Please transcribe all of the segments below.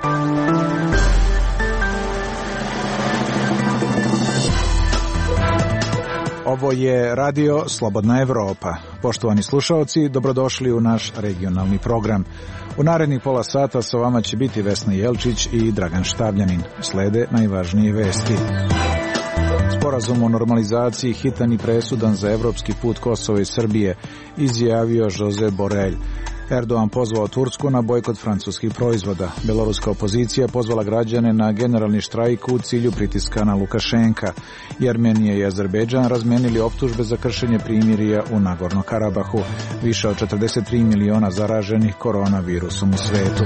Ovo je Radio Slobodna Evropa. Poštovani slušaoci, dobrodošli u naš regionalni program. U narednih pola sata sa vama će biti Vesna Jelčić i Dragan Štavljanin. Slede najvažnije vesti. Sporazum o normalizaciji hitan i presudan za evropski put Kosova i Srbije, izjavio Josep Borrell. Erdogan pozvao Tursku na bojkot francuskih proizvoda. Beloruska opozicija pozvala građane na generalni štrajk u cilju pritiska na Lukašenka. Armenija i Azerbejdžan razmenili optužbe za kršenje primirja u Nagorno-Karabahu. Više od 43 miliona zaraženih koronavirusom u svetu.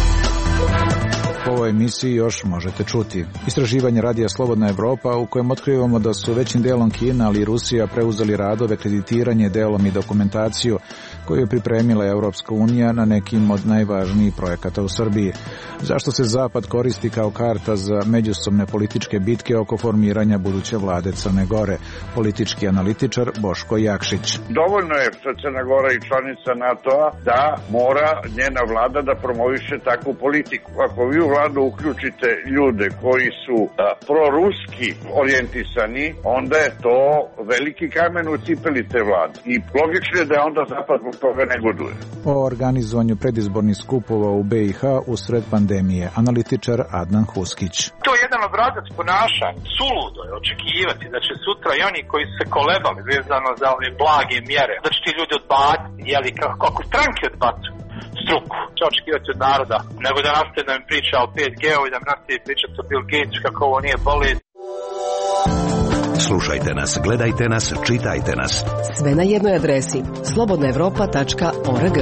U ovoj emisiji još možete čuti istraživanje Radija Slobodna Evropa u kojem otkrivamo da su većim delom Kina, ali i Rusija preuzeli radove, kreditiranje, delom i dokumentaciju koju je pripremila Evropska unija na nekim od najvažnijih projekata u Srbiji. Zašto se Zapad koristi kao karta za međusobne političke bitke oko formiranja buduće vlade Crne Gore? Politički analitičar Boško Jakšić. Dovoljno je što Crna Gora i članica NATO-a da mora njena vlada da promoviše takvu politiku. Ako vi u vladu uključite ljude koji su proruski orijentisani, onda je to veliki kamen u cipeli te vlade. I logično je da onda Zapad toga ne goduje. O organizovanju predizbornih skupova u BiH usred pandemije, analitičar Adnan Huskić. To je jedan obrazac ponašanja. Suludo je očekivati da će sutra i oni koji su se kolebali vezano za ove blage mjere, da će ti ljudi odbaciti, jeli kako stranke odbacuju struku. Će očekivati od naroda, nego da nastaje da mi priča o 5G-u i da mi nastaje pričati o Bill Gates kako ovo nije bolest. Slušajte nas, gledajte nas, čitajte nas. Sve na jednoj adresi slobodnaevropa.org.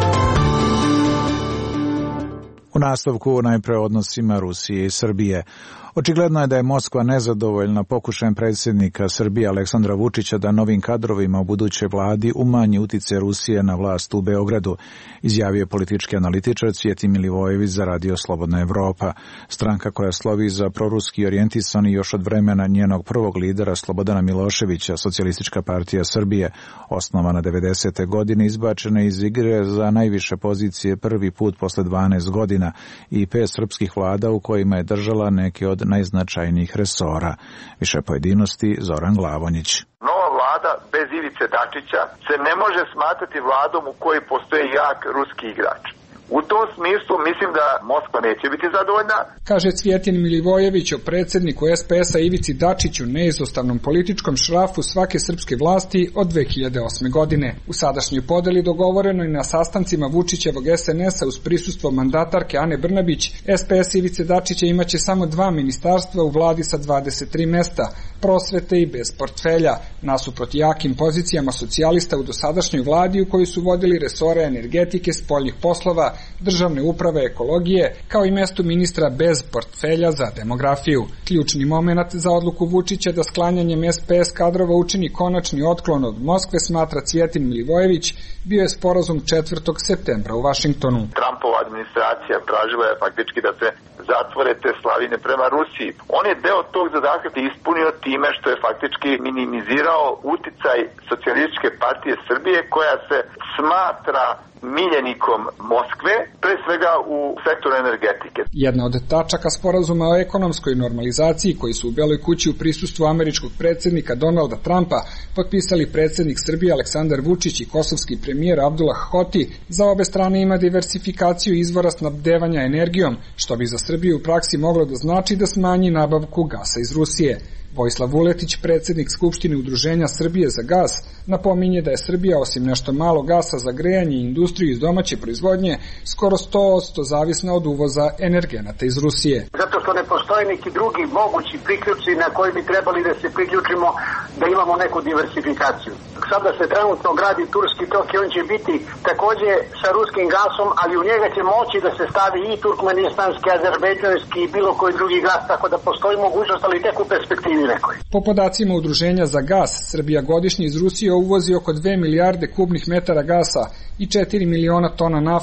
U nastavku najpre odnosima Rusije i Srbije. Očigledno je da je Moskva nezadovoljna pokušajem predsjednika Srbije Aleksandra Vučića da novim kadrovima u budućoj vladi umanji uticaj Rusije na vlast u Beogradu, izjavio politički analitičar Cvijetin Milivojević za Radio Slobodna Evropa. Stranka koja slovi za proruski orijentisani još od vremena njenog prvog lidera Slobodana Miloševića, Socijalistička partija Srbije, osnovana 90. godine, izbačena iz igre za najviše pozicije prvi put posle 12 godina i 5 srpskih vlada u kojima je držala neke od najznačajnijih resora. Više pojedinosti Zoran Glavonjić. Nova vlada bez Ivice Dačića se ne može smatrati vladom u kojoj postoji jak ruski igrač. U tom smislu mislim da Moskva neće biti zadovoljna, kaže Cvijetin Milivojević o predsjedniku SPS-a Ivici Dačiću, neizostavnom političkom šrafu svake srpske vlasti od 2008. godine. U sadašnjoj podeli dogovoreno i na sastancima Vučićevog SNS-a uz prisustvo mandatarke Ane Brnabić, SPS Ivice Dačića imaće samo 2 ministarstva u vladi sa 23 mesta, prosvete i bez portfelja, nasuprot jakim pozicijama socijalista u dosadašnjoj vladi u kojoj su vodili resore energetike, spoljnih poslova, državne uprave, ekologije, kao i mesto ministra bez portfelja za demografiju. Ključni moment za odluku Vučića da sklanjanjem SPS kadrova učini konačni otklon od Moskve, smatra Cvijetin Milivojević, bio je sporazum 4. septembra u Vašingtonu. Trumpova administracija tražila je faktički da se zatvore te slavine prema Rusiji. On je deo tog zadatka ispunio time što je faktički minimizirao uticaj Socijalističke partije Srbije koja se smatra miljenikom Moskve, pre svega u sektoru energetike. Jedna od tačaka sporazuma o ekonomskoj normalizaciji koji su u Beloj kući u prisustvu američkog predsjednika Donalda Trumpa potpisali predsjednik Srbije Aleksandar Vučić i kosovski premijer Abdullah Hoti, za obe strane ima diversifikaciju izvora snabdevanja energijom, što bi za Srbiju u praksi moglo da znači da smanji nabavku gasa iz Rusije. Vojislav Vuletić, predsjednik Skupštine Udruženja Srbije za gas, napominje da je Srbija osim nešto malo gasa za grejanje i industriju iz domaće proizvodnje skoro 100% zavisna od uvoza energenata iz Rusije. Zato što ne postoje neki drugi mogući priključci na koji bi trebali da se priključimo da imamo neku diversifikaciju. Sada se trenutno gradi Turski tok i on će biti takođe sa ruskim gasom, ali u njega će moći da se stavi i turkmenistanski, azerbejdžanski i bilo koji drugi gas, tako da postoji mogućnost, ali tek u perspektivi. Po podacima Udruženja za gas, Srbija godišnje iz Rusije uvozi oko 2 milijarde kubnih metara gasa i 4 miliona tona nafte,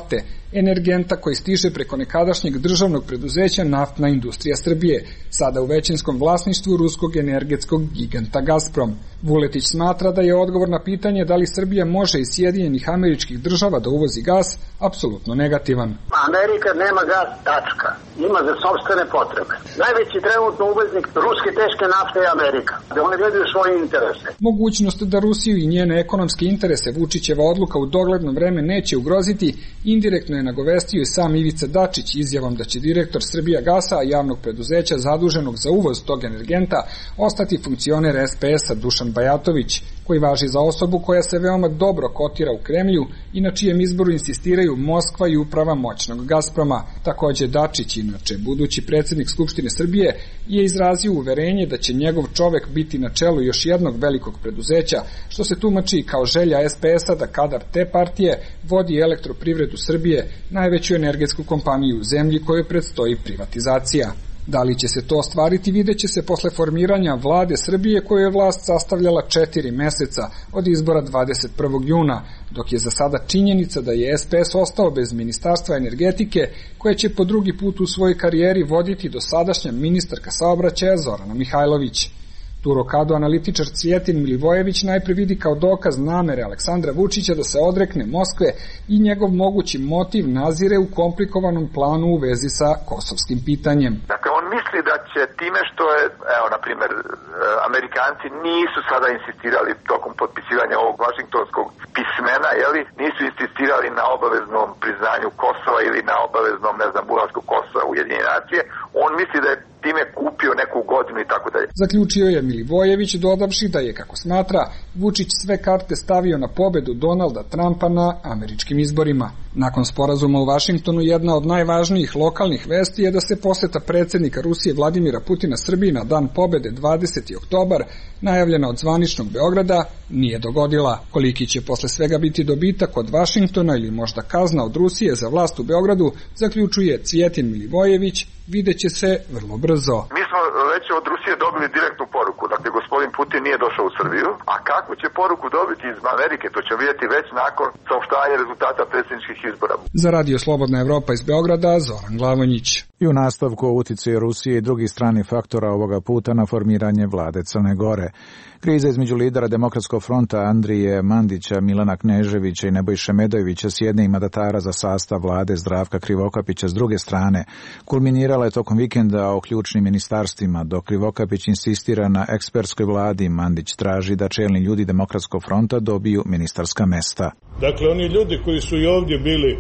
energenta koji stiže preko nekadašnjeg državnog preduzeća Naftna industrija Srbije, sada u većinskom vlasništvu ruskog energetskog giganta Gazprom. Vuletić smatra da je odgovor na pitanje da li Srbija može iz Sjedinjenih Američkih Država da uvozi gas apsolutno negativan. Amerika nema gas, tačka. Ima za sopstvene potrebe. Najveći trenutno uvoznik ruske teške nafte je Amerika. Da oni gledaju svoje interese. Mogućnost da Rusiju i njene ekonomske interese Vučićeva odluka u dogledno vreme neće ugroziti, indirektno je nagovestio i sam Ivica Dačić izjavom da će direktor Srbijagasa, javnog preduzeća zaduženog za uvoz tog energenta, ostati funkcioner SPS-a Dušan Bajatović, koji važi za osobu koja se veoma dobro kotira u Kremlju i na čijem izboru insistiraju Moskva i uprava moćnog Gazproma. Takođe Dačić, inače budući predsjednik Skupštine Srbije, je izrazio uverenje da će njegov čovek biti na čelu još jednog velikog preduzeća, što se tumači kao želja SPS-a da kadar te partije vodi Elektroprivredu Srbije, najveću energetsku kompaniju u zemlji kojoj predstoji privatizacija. Da li će se to ostvariti, videće se posle formiranja vlade Srbije koju je vlast sastavljala 4 meseca od izbora 21. juna, dok je za sada činjenica da je SPS ostao bez Ministarstva energetike, koje će po drugi put u svojoj karijeri voditi dosadašnja ministarka saobraćaja Zorana Mihajlović. Tu rokadu analitičar Cvijetin Milivojević najpre vidi kao dokaz namere Aleksandra Vučića da se odrekne Moskve i njegov mogući motiv nazire u komplikovanom planu u vezi sa kosovskim pitanjem. Dakle, on misli da će time što je, evo, na primjer, Amerikanci nisu sada insistirali tokom potpisivanja ovog vašingtonskog pismena, nisu insistirali na obaveznom priznanju Kosova ili na obaveznom, ulasku Kosova u Ujedinjene nacije, on misli da je time kupio neku godinu i tako dalje. Zaključio je Milivojević, dodavši da je, kako smatra, Vučić sve karte stavio na pobedu Donalda Trumpa na američkim izborima. Nakon sporazuma u Vašingtonu, jedna od najvažnijih lokalnih vesti je da se poseta predsjednika Rusije Vladimira Putina Srbiji na dan pobede 20. oktobar, najavljena od zvaničnog Beograda, nije dogodila. Koliki će posle svega biti dobitak od Vašingtona ili možda kazna od Rusije za vlast u Beogradu, zaključuje Cvijetin Milivojević, videće se vrlo brzo. Mi smo već od Rusije dobili direktnu poruku, dakle gospodin Putin nije došao u Srbiju, a kakvu će poruku dobiti iz Amerike, to ćemo vidjeti već nakon saopštanja rezultata predsjedničkih izbora. Za Radio Slobodna Evropa iz Beograda, Zoran Glavonjić. I u nastavku o uticaju Rusije i drugih stranih faktora ovoga puta na formiranje vlade Crne Gore. Kriza između lidera Demokratskog fronta Andrije Mandića, Milana Kneževića i Nebojše Medojevića s jedne i mandatara za sastav vlade Zdravka Krivokapića s druge strane kulminirala je tokom vikenda o ključnim ministarstvima, dok Krivokapić insistira na ekspertskoj vladi. Mandić traži da čelni ljudi Demokratskog fronta dobiju ministarska mesta. Dakle, oni ljudi koji su i ovdje bili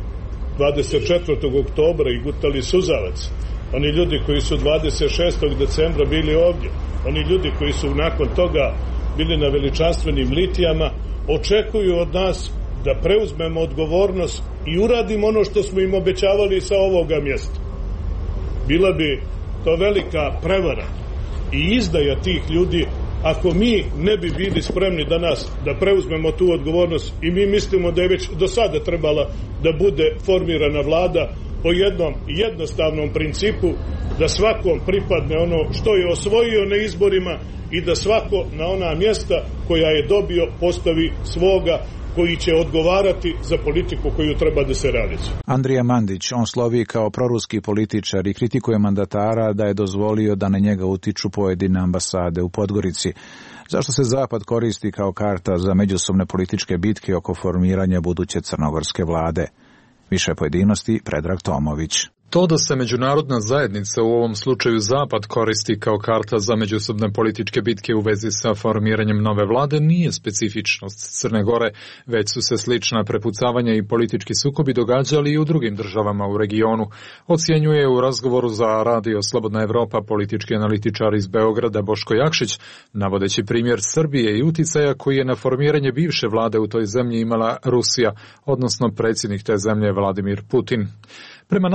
24. oktobra i gutali suzavac, oni ljudi koji su 26. decembra bili ovdje, oni ljudi koji su nakon toga bili na veličanstvenim litijama, očekuju od nas da preuzmemo odgovornost i uradimo ono što smo im obećavali sa ovoga mjesta. Bila bi to velika prevara i izdaja tih ljudi ako mi ne bi bili spremni danas da preuzmemo tu odgovornost, i mi mislimo da je već do sada trebala da bude formirana vlada po jednom jednostavnom principu, da svakom pripadne ono što je osvojio na izborima i da svako na ona mjesta koja je dobio postavi svoga koji će odgovarati za politiku koju treba da se realizuje. Andrija Mandić, on slovi kao proruski političar i kritikuje mandatara da je dozvolio da na njega utiču pojedine ambasade u Podgorici. Zašto se Zapad koristi kao karta za međusobne političke bitke oko formiranja buduće crnogorske vlade? Više pojedinosti, Predrag Tomović. To da se međunarodna zajednica, u ovom slučaju Zapad, koristi kao karta za međusobne političke bitke u vezi sa formiranjem nove vlade nije specifičnost Crne Gore, već su se slična prepucavanja i politički sukobi događali i u drugim državama u regionu. Ocjenjuje u razgovoru za Radio Slobodna Evropa politički analitičar iz Beograda Boško Jakšić, navodeći primjer Srbije i uticaja koji je na formiranje bivše vlade u toj zemlji imala Rusija, odnosno predsjednik te zemlje Vladimir Putin. Prema navodima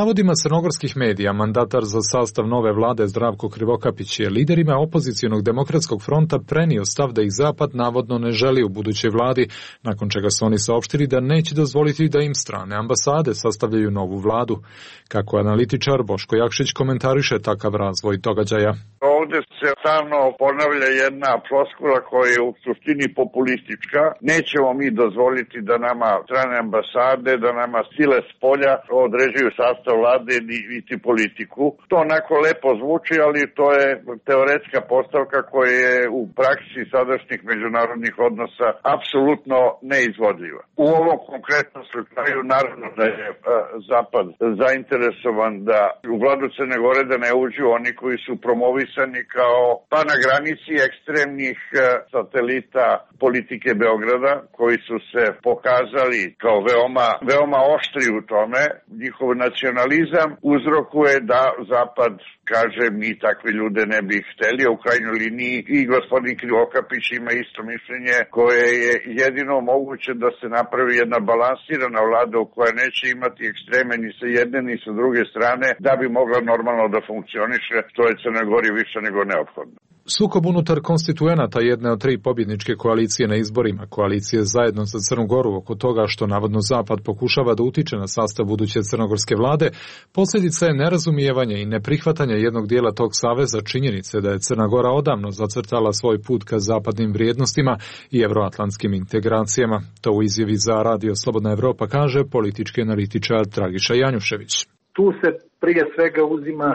crnogorskih medija, mandatar za sastav nove vlade Zdravko Krivokapić je liderima opozicionog demokratskog fronta prenio stav da ih Zapad navodno ne želi u budućoj vladi, nakon čega su oni saopštili da neće dozvoliti da im strane ambasade sastavljaju novu vladu. Kako analitičar Boško Jakšić komentariše takav razvoj događaja. Ovdje se stalno ponavlja jedna floskula koja je u suštini populistička. Nećemo mi dozvoliti da nama strane ambasade, da nama sile s polja određuju sastav vlade niti politiku. To onako lepo zvuči, ali to je teoretska postavka koja je u praksi sadašnjih međunarodnih odnosa apsolutno neizvodljiva. U ovom konkretnom slučaju naravno da je Zapad zainteresovan da u vladu Crne Gore da ne uđu oni koji su promovisani kao pa na granici ekstremnih satelita politike Beograda, koji su se pokazali kao veoma oštri u tome. Njihov nacionalizam uzrokuje da Zapad kaže mi takve ljude ne bi hteli, a u krajnjoj liniji i gospodin Krivokapić ima isto mišljenje koje je jedino moguće da se napravi jedna balansirana vlada u koja neće imati ekstreme ni sa jedne ni sa druge strane da bi mogla normalno da funkcioniše, što je Crnoj Gori više nego neophodno. Sukob unutar konstituenata jedne od 3 pobjedničke koalicije na izborima, koalicije zajedno za Crnu Goru oko toga što navodno Zapad pokušava da utiče na sastav buduće crnogorske vlade, posljedica je nerazumijevanje i neprihvatanje jednog dijela tog saveza činjenice da je Crna Gora odavno zacrtala svoj put ka zapadnim vrijednostima i evroatlantskim integracijama. To u izjavi za Radio Slobodna Evropa kaže politički analitičar Dragiša Janjušević. Tu se prije svega uzima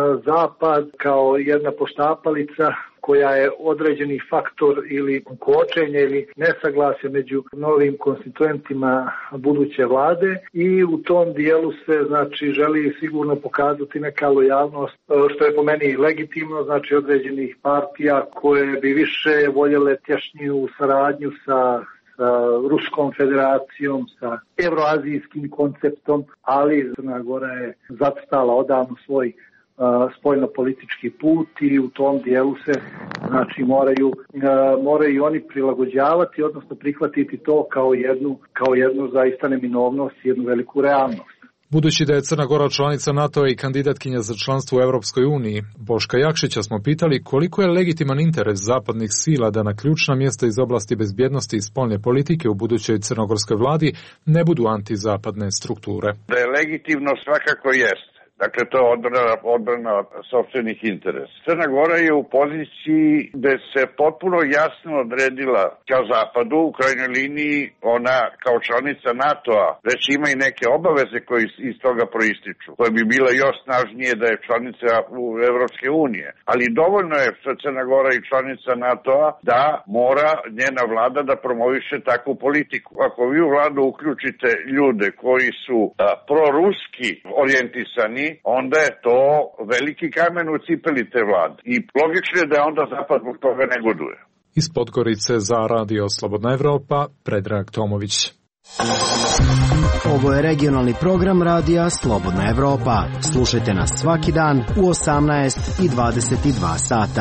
Zapad kao jedna poštapalica koja je određeni faktor ili kočenje ili nesaglasje među novim konstituentima buduće vlade i u tom dijelu se želi sigurno pokazati neka lojalnost, što je po meni legitimno, određenih partija koje bi više voljele tješniju saradnju sa Ruskom federacijom, sa evroazijskim konceptom, ali Crna Gora je zacrtala odavno svoj spoljno-politički put i u tom dijelu se moraju oni prilagođavati, odnosno prihvatiti to kao jednu zaista neminovnost, jednu veliku realnost. Budući da je Crna Gora članica NATO-a i kandidatkinja za članstvo u Europskoj uniji, Boška Jakšića smo pitali koliko je legitiman interes zapadnih sila da na ključna mjesta iz oblasti bezbjednosti i spoljne politike u budućoj crnogorskoj vladi ne budu antizapadne strukture. Da je legitimno svakako jest. Dakle, to je odbrana sopstvenih interesa. Crna Gora je u poziciji gde se potpuno jasno odredila kao zapadu, u krajnjoj liniji ona kao članica NATO-a već ima i neke obaveze koje iz toga proističu, koje bi bile još snažnije da je članica Evropske unije. Ali dovoljno je što Crna Gora i članica NATO-a da mora njena vlada da promoviše takvu politiku. Ako vi u vladu uključite ljude koji su proruski orijentisani, onda je to veliki kamen u cipeli te vlade. I logično je da onda Zapad zbog toga negoduje. Iz Podgorice za Radio Slobodna Evropa, Predrag Tomović. Ovo je regionalni program Radija Slobodna Evropa. Slušajte nas svaki dan u 18 i 22 sata.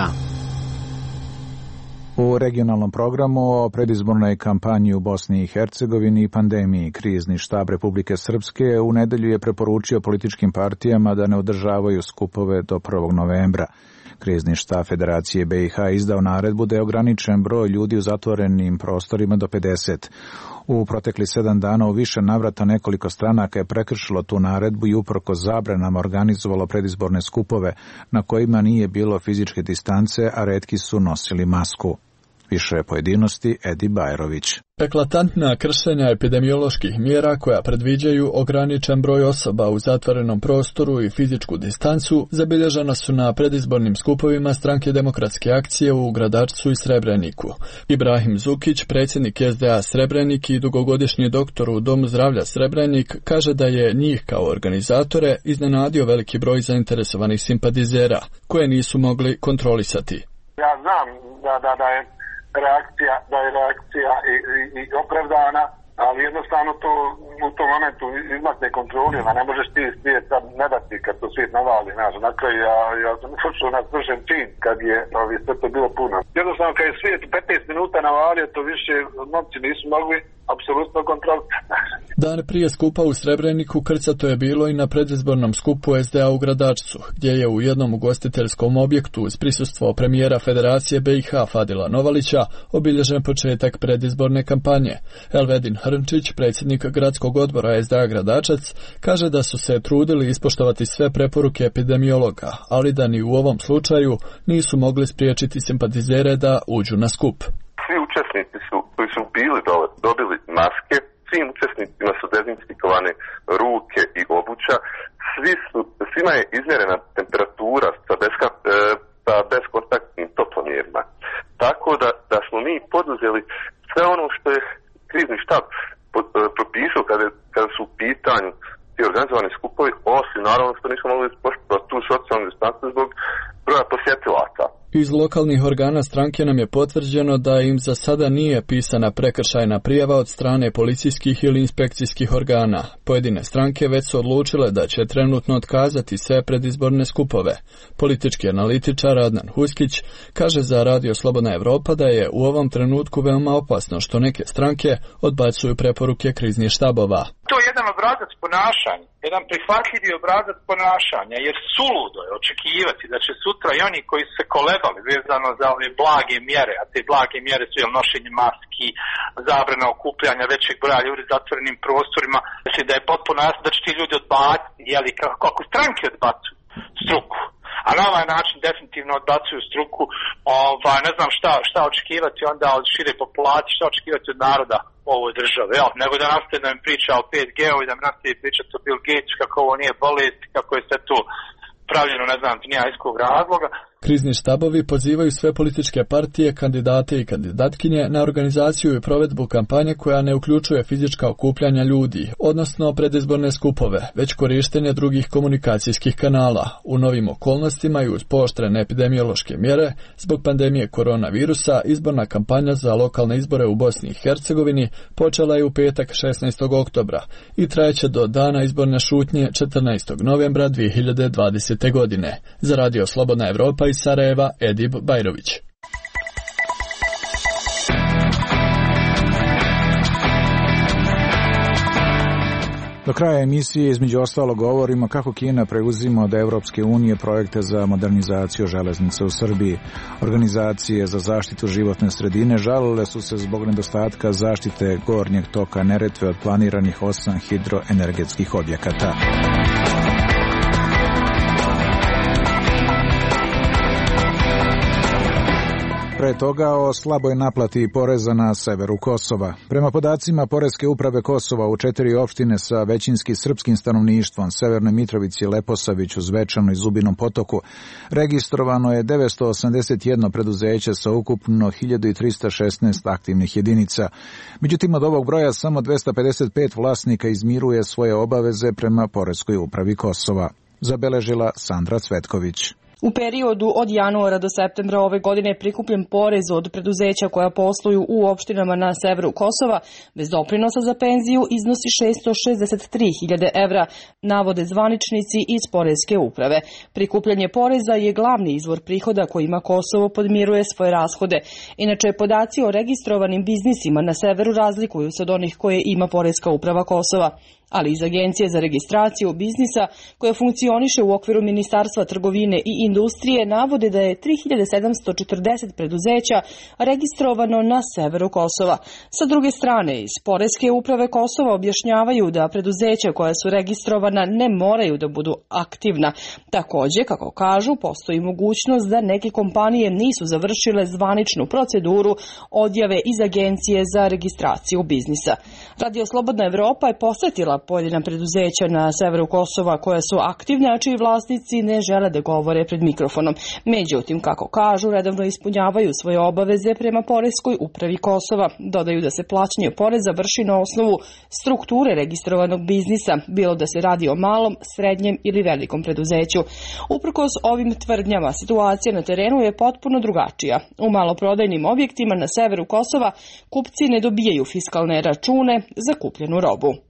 U regionalnom programu o predizbornoj kampanji u Bosni i Hercegovini i pandemiji Krizni štab Republike Srpske u nedelju je preporučio političkim partijama da ne održavaju skupove do 1. novembra. Krizni štab Federacije BiH izdao naredbu da je ograničen broj ljudi u zatvorenim prostorima do 50. U protekli 7 dana u više navrata nekoliko stranaka je prekršilo tu naredbu i uprkos zabranama organizovalo predizborne skupove na kojima nije bilo fizičke distance, a retki su nosili masku. Više pojedinosti Edi Bajrović. Eklatantna kršenja epidemioloških mjera koja predviđaju ograničen broj osoba u zatvorenom prostoru i fizičku distancu zabilježena su na predizbornim skupovima Stranke demokratske akcije u Gradačcu i Srebreniku. Ibrahim Zukić, predsjednik SDA Srebrenik i dugogodišnji doktor u Domu zdravlja Srebrenik, kaže da je njih kao organizatore iznenadio veliki broj zainteresovanih simpatizera koje nisu mogli kontrolisati. Ja znam da je reakcija i opravdana, ali jednostavno to u tom momentu izmakne kontroli, a ne možeš ti svijet sad ne dati kad to svijet navali, na kraju ja sam počeo na svršen čin kad je sve to bilo puno. Jednostavno kad je svijet 15 minuta navalio, to više novci nisu mogli apsolutno kontrolisan. Dan prije skupa u Srebreniku krcato je bilo i na predizbornom skupu SDA u Gradačcu, gdje je u jednom ugostiteljskom objektu uz prisustvo premijera Federacije BiH Fadila Novalića obilježen početak predizborne kampanje. Elvedin Hrnčić, predsjednik gradskog odbora SDA Gradačac, kaže da su se trudili ispoštovati sve preporuke epidemiologa, ali da ni u ovom slučaju nisu mogli spriječiti simpatizere da uđu na skup. Svi učesnici koji su bili dobili maske, svim učesnicima su dezinfikovane ruke i obuća, svima je izmjerena temperatura sa bezkontaktnim toplomjerima. Tako da smo mi poduzeli sve ono što je krizni štab propisao kada su u pitanju ti organizovani skupovi, osim naravno što nismo mogli ispoštovati tu socijalnu distancu zbog broja posjetilaca. Iz lokalnih organa stranke nam je potvrđeno da im za sada nije pisana prekršajna prijava od strane policijskih ili inspekcijskih organa. Pojedine stranke već su odlučile da će trenutno otkazati sve predizborne skupove. Politički analitičar Adnan Huskić kaže za Radio Slobodna Evropa da je u ovom trenutku veoma opasno što neke stranke odbacuju preporuke kriznih štabova. To je jedan obrazac ponašanja, jedan prihvatljivi obrazac ponašanja, jer suludo je očekivati da će sutra i oni koji su se kolebali vezano za ove blage mjere, a te blage mjere su nošenje maski, zabrana okupljanja većeg broja ljudi u zatvorenim prostorima, znači da je potpuno jasno da će ti ljudi odbaciti, kako stranke odbacuju struku. A na ovaj način definitivno odbacuju struku, ne znam šta očekivati onda od šire populacije, šta očekivati od naroda ovoj države, nego da nastaje da mi priča o 5G-u i da mi nastaje pričati o Bill Gates, kako ovo nije bolest, kako je sve to pravljeno, ne znam, nija iz kog razloga. Krizni štabovi pozivaju sve političke partije, kandidate i kandidatkinje na organizaciju i provedbu kampanje koja ne uključuje fizička okupljanja ljudi, odnosno predizborne skupove, već korištenje drugih komunikacijskih kanala. U novim okolnostima i uz pooštrene epidemiološke mjere, zbog pandemije koronavirusa, izborna kampanja za lokalne izbore u Bosni i Hercegovini počela je u petak 16. oktobra i trajeće do dana izborne šutnje 14. novembra 2020. godine. Za Radio Slobodna Evropa iz Sarajeva, Edib Bajrović. Do kraja emisije između ostalo govorimo kako Kina preuzima od Evropske unije projekte za modernizaciju železnice u Srbiji. Organizacije za zaštitu životne sredine žalile su se zbog nedostatka zaštite gornjeg toka Neretve od planiranih 8 hidroenergetskih objekata. Pre toga o slaboj naplati poreza na severu Kosova. Prema podacima Poreske uprave Kosova u 4 opštine sa većinski srpskim stanovništvom, Severnoj Mitrovici, Leposaviću, Zvečanu i Zubinom Potoku, registrovano je 981 preduzeće sa ukupno 1316 aktivnih jedinica. Međutim, od ovog broja samo 255 vlasnika izmiruje svoje obaveze prema Poreskoj upravi Kosova, zabeležila Sandra Cvetković. U periodu od januara do septembra ove godine je prikupljen porez od preduzeća koja posluju u opštinama na severu Kosova bez doprinosa za penziju iznosi 663.000 evra, navode zvaničnici iz Poreske uprave. Prikupljanje poreza je glavni izvor prihoda kojima Kosovo podmiruje svoje rashode. Inače, podaci o registrovanim biznisima na severu razlikuju se od onih koje ima Poreska uprava Kosova, ali iz Agencije za registraciju biznisa koja funkcioniše u okviru Ministarstva trgovine i industrije navode da je 3740 preduzeća registrovano na severu Kosova. Sa druge strane, iz Poreske uprave Kosova objašnjavaju da preduzeća koja su registrovana ne moraju da budu aktivna. Takođe, kako kažu, postoji mogućnost da neke kompanije nisu završile zvaničnu proceduru odjave iz Agencije za registraciju biznisa. Radio Slobodna Evropa je posetila pojedina preduzeća na severu Kosova koja su aktivne, a čiji vlasnici ne žele da govore pred mikrofonom. Međutim, kako kažu, redovno ispunjavaju svoje obaveze prema Poreskoj upravi Kosova. Dodaju da se plaćanje poreza vrši na osnovu strukture registrovanog biznisa, bilo da se radi o malom, srednjem ili velikom preduzeću. Uprkos ovim tvrdnjama, situacija na terenu je potpuno drugačija. U maloprodajnim objektima na severu Kosova kupci ne dobijaju fiskalne račune za kupljenu robu.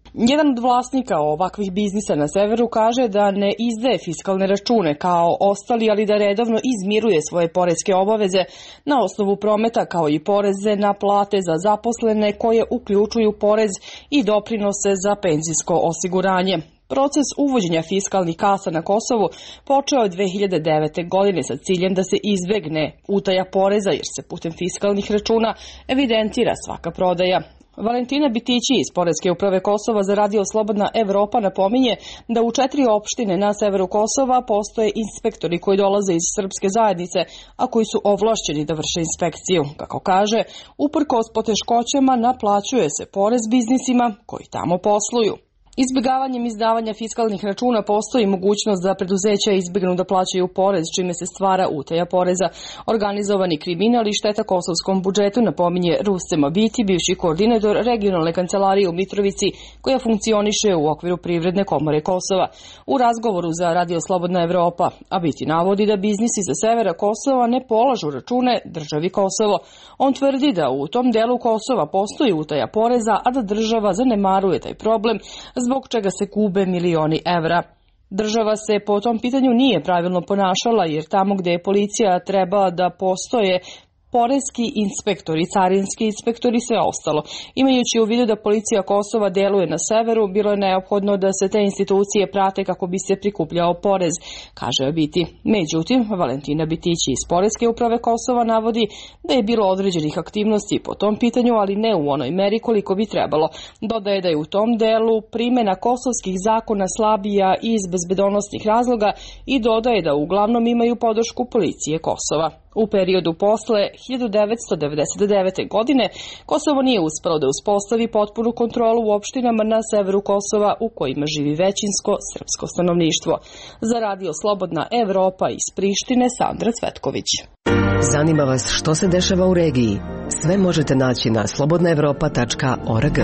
Jedan od vlasnika ovakvih biznisa na severu kaže da ne izdaje fiskalne račune kao ostali, ali da redovno izmiruje svoje poreske obaveze na osnovu prometa, kao i poreze na plate za zaposlene koje uključuju porez i doprinose za penzijsko osiguranje. Proces uvođenja fiskalnih kasa na Kosovu počeo je 2009. godine sa ciljem da se izbegne utaja poreza jer se putem fiskalnih računa evidentira svaka prodaja. Valentina Bitići iz Poreske uprave Kosova za Radio Slobodna Evropa napominje da u 4 opštine na severu Kosova postoje inspektori koji dolaze iz srpske zajednice, a koji su ovlašćeni da vrše inspekciju. Kako kaže, uprkos poteškoćama naplaćuje se porez biznisima koji tamo posluju. Izbjegavanjem izdavanja fiskalnih računa postoji mogućnost da preduzeća izbjegnu da plaćaju porez, čime se stvara utaja poreza. Organizovani kriminal i šteta kosovskom budžetu, napominje Rustem Abiti, bivši koordinator regionalne kancelarije u Mitrovici, koja funkcioniše u okviru Privredne komore Kosova. U razgovoru za Radio Slobodna Evropa, Abiti navodi da biznisi sa severa Kosova ne polažu račune državi Kosovo. On tvrdi da u tom delu Kosova postoji utaja poreza, a da država zanemaruje taj problem, zbog čega se gube milioni evra. Država se po tom pitanju nije pravilno ponašala jer tamo gde je policija treba da postoje poreski inspektori, carinski inspektori i sve ostalo. Imajući u vidu da policija Kosova deluje na severu, bilo je neophodno da se te institucije prate kako bi se prikupljao porez, kaže Abiti. Međutim, Valentina Bitići iz Poreske uprave Kosova navodi da je bilo određenih aktivnosti po tom pitanju, ali ne u onoj meri koliko bi trebalo. Dodaje da je u tom delu primjena kosovskih zakona slabija iz bezbedonosnih razloga i dodaje da uglavnom imaju podršku policije Kosova. U periodu posle 1999. godine Kosovo nije uspelo da uspostavi potpunu kontrolu u opštinama na severu Kosova u kojima živi većinsko srpsko stanovništvo. Za Radio Slobodna Evropa iz Prištine, Sandra Cvetković. Zanima vas što se dešava u regiji? Sve možete naći na slobodnaevropa.org.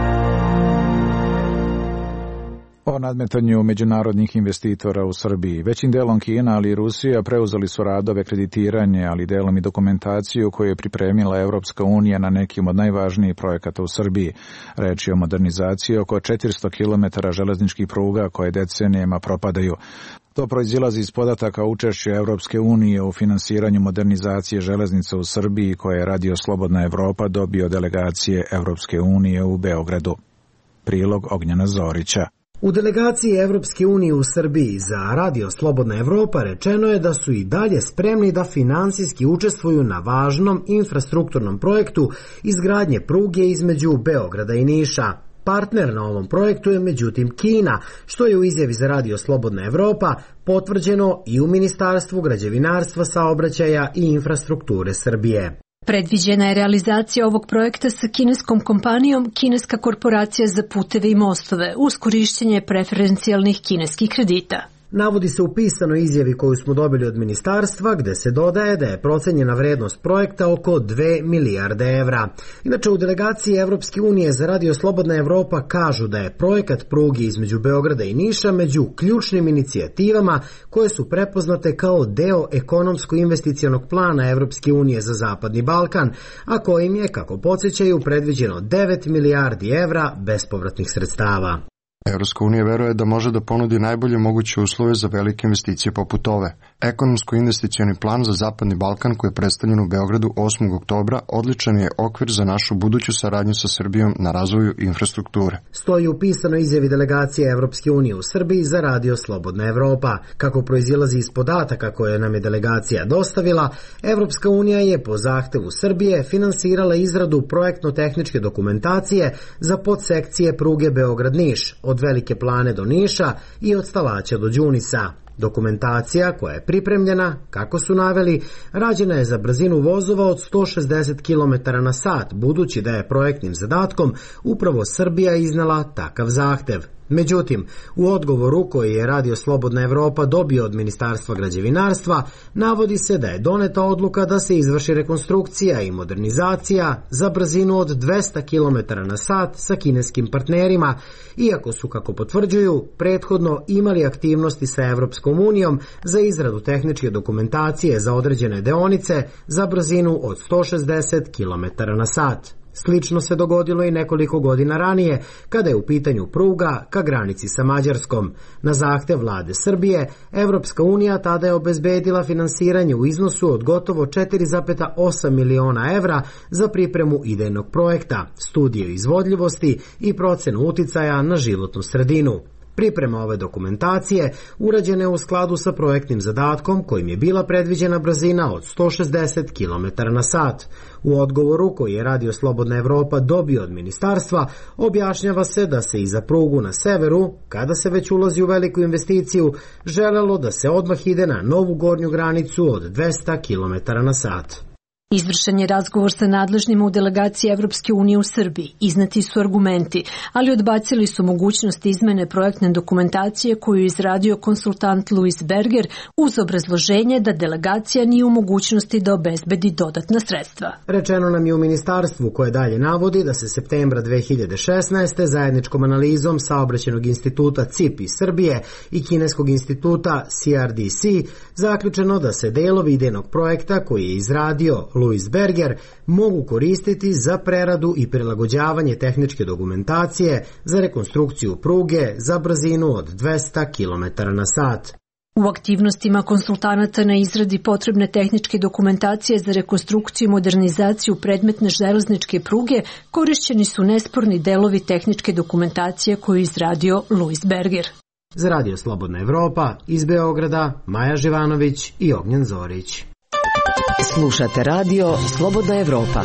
O nadmetanju međunarodnih investitora u Srbiji. Većim delom Kina, ali i Rusija preuzeli su radove kreditiranje, ali delom i dokumentaciju koju je pripremila Evropska unija na nekim od najvažnijih projekata u Srbiji. Reč je o modernizaciji oko 400 km železničkih pruga koje decenijama propadaju. To proizilazi iz podataka o učešću Evropske unije u finansiranju modernizacije železnica u Srbiji koje je Radio Slobodna Evropa dobio delegacije Evropske unije u Beogradu. Prilog Ognjena Zorića. U delegaciji Evropske unije u Srbiji za Radio Slobodna Evropa rečeno je da su i dalje spremni da finansijski učestvuju na važnom infrastrukturnom projektu izgradnje pruge između Beograda i Niša. Partner na ovom projektu je međutim Kina, što je u izjavi za Radio Slobodna Evropa potvrđeno i u Ministarstvu građevinarstva, saobraćaja i infrastrukture Srbije. Predviđena je realizacija ovog projekta sa kineskom kompanijom Kineska korporacija za puteve i mostove uz korišćenje preferencijalnih kineskih kredita. Navodi se u pisanoj izjavi koju smo dobili od ministarstva, gde se dodaje da je procenjena vrednost projekta oko 2 milijarde evra. Inače, u delegaciji Evropske unije za Radio Slobodna Evropa kažu da je projekat pruge između Beograda i Niša među ključnim inicijativama koje su prepoznate kao deo ekonomsko-investicionog plana Evropske unije za Zapadni Balkan, a kojim je, kako podsjećaju, predviđeno 9 milijardi evra bespovratnih sredstava. Evropska unija veruje da može da ponudi najbolje moguće uslove za velike investicije poput ove. Ekonomsko-investicioni plan za Zapadni Balkan koji je predstavljen u Beogradu 8. oktobra odličan je okvir za našu buduću saradnju sa Srbijom na razvoju infrastrukture. Stoji u pisanoj izjavi delegacije Evropske unije u Srbiji za Radio Slobodna Evropa. Kako proizilazi iz podataka koje nam je delegacija dostavila, Evropska unija je po zahtevu Srbije finansirala izradu projektno-tehničke dokumentacije za podsekcije pruge Beograd-Niš, od Velike Plane do Niša i od Stalaća do Đunisa. Dokumentacija koja je pripremljena, kako su naveli, rađena je za brzinu vozova od 160 km na sat, budući da je projektnim zadatkom upravo Srbija iznala takav zahtev. Međutim, u odgovoru koji je Radio Slobodna Evropa dobio od Ministarstva građevinarstva, navodi se da je doneta odluka da se izvrši rekonstrukcija i modernizacija za brzinu od 200 km na sat sa kineskim partnerima, iako su, kako potvrđuju, prethodno imali aktivnosti sa Evropskom unijom za izradu tehničke dokumentacije za određene deonice za brzinu od 160 km na sat. Slično se dogodilo i nekoliko godina ranije, kada je u pitanju pruga ka granici sa Mađarskom. Na zahtev vlade Srbije, Evropska unija tada je obezbedila finansiranje u iznosu od gotovo 4,8 miliona evra za pripremu idejnog projekta, studiju izvodljivosti i procenu uticaja na životnu sredinu. Priprema ove dokumentacije urađena je u skladu sa projektnim zadatkom kojim je bila predviđena brzina od 160 km/h. U odgovoru koji je Radio Slobodna Evropa dobio od ministarstva, objašnjava se da se i za prugu na severu, kada se već ulazi u veliku investiciju, želelo da se odmah ide na novu gornju granicu od 200 km/h. Izvršen je razgovor sa nadležnima u delegaciji Evropske unije u Srbiji. Izneti su argumenti, ali odbacili su mogućnost izmene projektne dokumentacije koju je izradio konsultant Louis Berger uz obrazloženje da delegacija nije u mogućnosti da obezbedi dodatna sredstva. Rečeno nam je u ministarstvu koje dalje navodi da se septembra 2016. zajedničkom analizom Saobraćajnog instituta CIP iz Srbije i Kineskog instituta CRDC zaključeno da se delovi idejnog projekta koji je izradio Louis Berger mogu koristiti za preradu i prilagođavanje tehničke dokumentacije za rekonstrukciju pruge za brzinu od 200 km/h. U aktivnostima konsultanata na izradi potrebne tehničke dokumentacije za rekonstrukciju i modernizaciju predmetne železničke pruge korišćeni su nesporni delovi tehničke dokumentacije koju je izradio Louis Berger. Za Radio Slobodna Evropa iz Beograda Maja Živanović i Ognjen Zorić. Slušate radio Slobodna Evropa.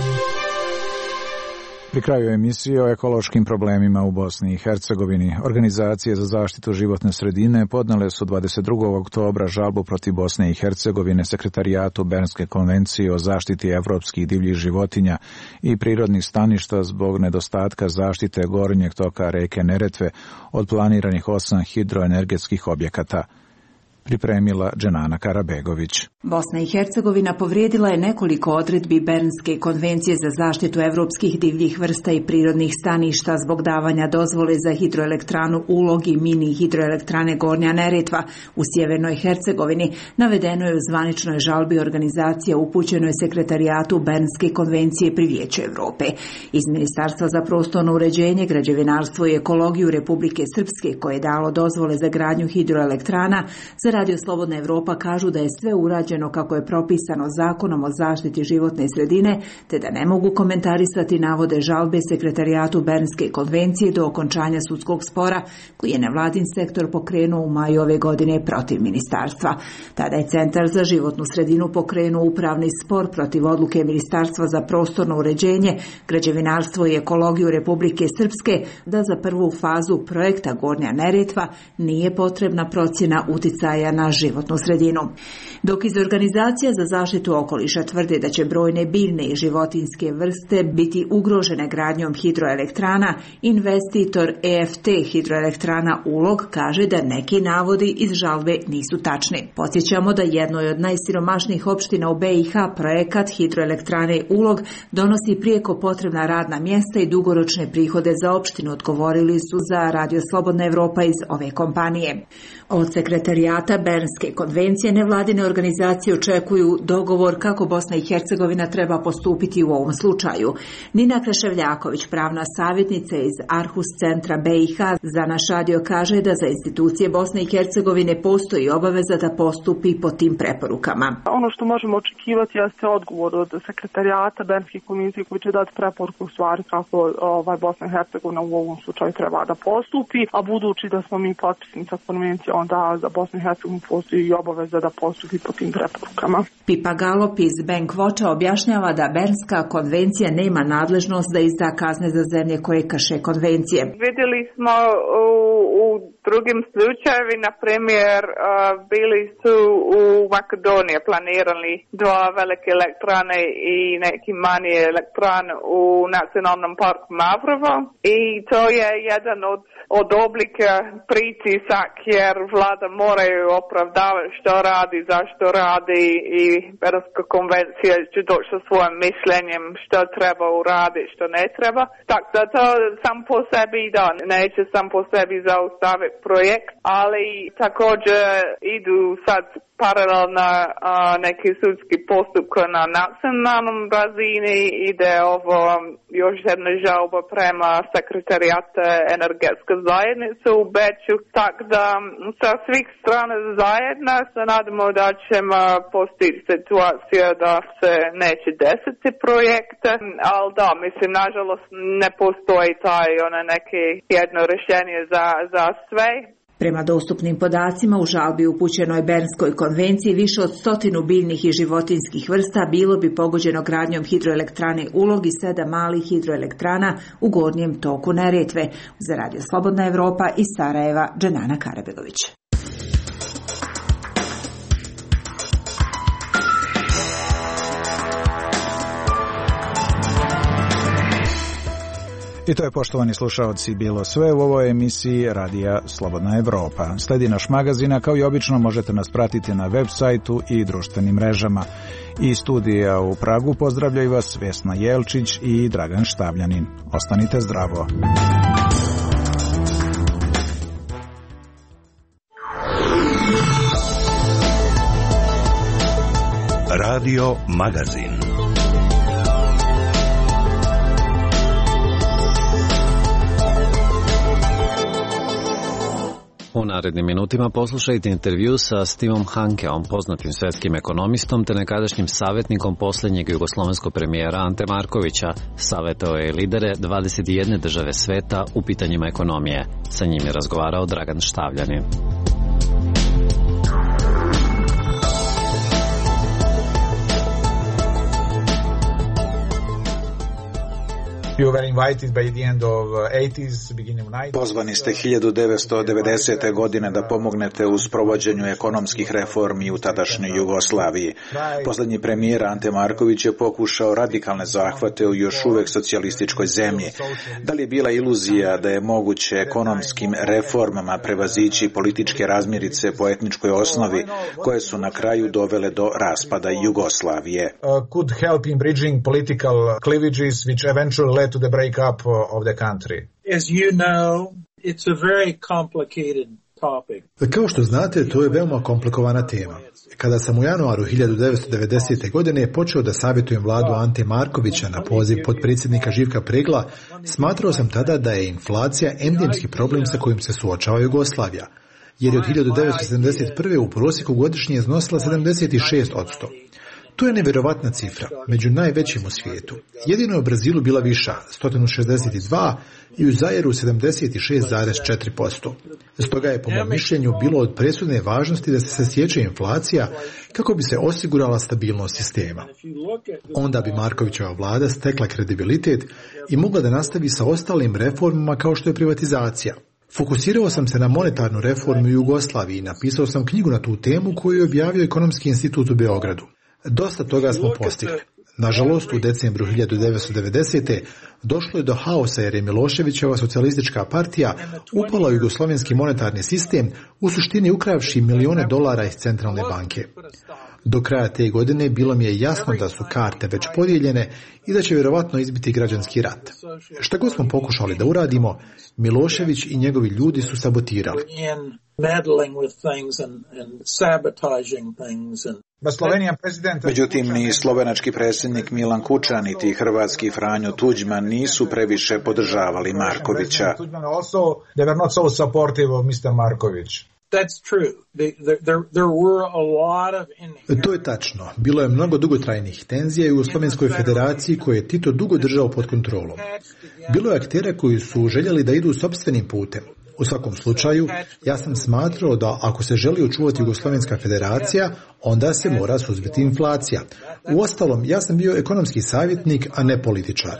Pri kraju emisije o ekološkim problemima u Bosni i Hercegovini, organizacije za zaštitu životne sredine podnele su 22. oktobra žalbu protiv Bosne i Hercegovine Sekretarijatu Bernske konvencije o zaštiti evropskih divljih životinja i prirodnih staništa zbog nedostatka zaštite gornjeg toka reke Neretve od planiranih 8 hidroenergetskih objekata. Pripremila Dženana Karabegović. Bosna i Hercegovina povrijedila je nekoliko odredbi Bernske konvencije za zaštitu evropskih divljih vrsta i prirodnih staništa zbog davanja dozvole za hidroelektranu Ulog i mini hidroelektrane Gornja Neretva u sjevernoj Hercegovini, navedeno je u zvaničnoj žalbi organizacija upućenoj Sekretarijatu Bernske konvencije pri Vijeću Evrope. Iz Ministarstva za prostorno uređenje, građevinarstvo i ekologiju Republike Srpske, koje je dalo dozvole za gradnju hidroelektrana, za Radio Slobodna Evropa kažu da je sve urađeno kako je propisano Zakonom o zaštiti životne sredine, te da ne mogu komentarisati navode žalbe Sekretarijatu Bernske konvencije do okončanja sudskog spora koji je nevladin sektor pokrenuo u maju ove godine protiv ministarstva. Tada je Centar za životnu sredinu pokrenuo upravni spor protiv odluke Ministarstva za prostorno uređenje, građevinarstvo i ekologiju Republike Srpske da za prvu fazu projekta Gornja Neretva nije potrebna procjena uticaja na životnu sredinu. Dok iz organizacija za zaštitu okoliša tvrde da će brojne biljne i životinjske vrste biti ugrožene gradnjom hidroelektrana, investitor EFT hidroelektrana Ulog kaže da neki navodi iz žalbe nisu tačni. Podsjećamo da jednoj od najsiromašnijih opština u BiH projekat hidroelektrane Ulog donosi prijeko potrebna radna mjesta i dugoročne prihode za opštinu, odgovorili su za Radio Slobodna Evropa iz ove kompanije. Od Sekretarijata Bernske konvencije nevladine organizacije očekuju dogovor kako Bosna i Hercegovina treba postupiti u ovom slučaju. Nina Kraševljaković, pravna savjetnica iz Arhus centra BiH, za naš radio kaže da za institucije Bosne i Hercegovine postoji obaveza da postupi po tim preporukama. Ono što možemo očekivati jeste odgovor od Sekretarijata Bernske konvencije koji će dati preporuku u stvari kako Bosna i Hercegovina u ovom slučaju treba da postupi, a budući da smo mi potpisnica konvencije, onda za Bosnu i Hercegovinu postoji i obaveza da postupi po tim preporukama. Pipa Galop iz Bank Watcha objašnjava da Bernska konvencija nema nadležnost da izda kazne za zemlje koje krše konvencije. Vidjeli smo u drugim slučajevi, na primjer, bili su u Makedoniji planirali 2 velike elektrane i neki manje elektran u nacionalnom parku Mavrovo i to je jedan od oblika pritisak jer vlada moraju opravdavati što radi, zašto radi i Bernska konvencija će doći sa svojim mišljenjem što treba uraditi, što ne treba. Tako da to sam po sebi neće sam po sebi zaustaviti projekt, ali također idu sad paralelno neki sudski postup na nacionalnom razini, ide ovo još jedna žalba prema sekretarijata energetske zajednice u Beču, tako da sa svih strana zajedno se nadamo da ćemo postići situaciju da se neće desiti projekte, ali da, mislim, nažalost ne postoji taj neki jedno rješenje za sve. Prema dostupnim podacima, u žalbi upućenoj Bernskoj konvenciji više od 100 biljnih i životinjskih vrsta bilo bi pogođeno gradnjom hidroelektrane Ulog i 7 malih hidroelektrana u gornjem toku Neretve. Za Radio Slobodna Evropa iz Sarajeva, Dženana Karabegović. I to je, poštovani slušaoci, bilo sve u ovoj emisiji Radija Slobodna Evropa. Sledi naš magazin, a kao i obično možete nas pratiti na web sajtu i društvenim mrežama. Iz studija u Pragu pozdravljaju vas Vesna Jelčić i Dragan Štavljanin. Ostanite zdravo. Radio magazin. U narednim minutima poslušajte intervju sa Stevom Hankeom, poznatim svetskim ekonomistom te nekadašnjim savjetnikom posljednjeg jugoslovenskog premijera Ante Markovića. Savjetao je lidere 21 države sveta u pitanjima ekonomije. Sa njim je razgovarao Dragan Štavljanin. Pozvani ste 1990. godine da pomognete u sprovođenju ekonomskih reformi u tadašnjoj Jugoslaviji. Posljednji premijer Ante Marković je pokušao radikalne zahvate u još uvek socijalističkoj zemlji. Da li je bila iluzija da je moguće ekonomskim reformama prevazići političke razmirice po etničkoj osnovi koje su na kraju dovele do raspada Jugoslavije? Could help in bridging political cleavages which eventually led to the breakup of the country. As you know, it's a very complicated topic. Kao što znate, to je veoma komplikovana tema. Kada sam u januaru 1990. godine počeo da savjetujem vladu Ante Markovića na poziv potpredsjednika Živka Pregla, smatrao sam tada da je inflacija endemski problem sa kojim se suočava Jugoslavija, jer je od 1971. u prosjeku godišnje iznosila 76%. To je nevjerovatna cifra, među najvećim u svijetu. Jedino je u Brazilu bila viša, 162, i u Zairu 76,4%. Stoga je, po mom mišljenju, bilo od presudne važnosti da se sasječe inflacija kako bi se osigurala stabilnost sistema. Onda bi Markovićeva vlada stekla kredibilitet i mogla da nastavi sa ostalim reformama kao što je privatizacija. Fokusirao sam se na monetarnu reformu u Jugoslaviji i napisao sam knjigu na tu temu koju je objavio Ekonomski institut u Beogradu. Dosta toga smo postigli. Nažalost, u decembru 1990. došlo je do haosa jer je Miloševićeva socijalistička partija upala u jugoslovenski monetarni sistem, u suštini ukravši milijone dolara iz centralne banke. Do kraja te godine bilo mi je jasno da su karte već podijeljene i da će vjerovatno izbiti građanski rat. Šta god smo pokušali da uradimo, Milošević i njegovi ljudi su sabotirali. Međutim, ni slovenački predsjednik Milan Kučan niti hrvatski Franjo Tuđman nisu previše podržavali Markovića. To je tačno. Bilo je mnogo dugotrajnih tenzija u Slovenskoj federaciji koje je Tito dugo držao pod kontrolom. Bilo je aktera koji su željeli da idu sopstvenim putem. U svakom slučaju, ja sam smatrao da ako se želi očuvati Jugoslovenska federacija, onda se mora suzbiti inflacija. Uostalom, ja sam bio ekonomski savjetnik, a ne političar.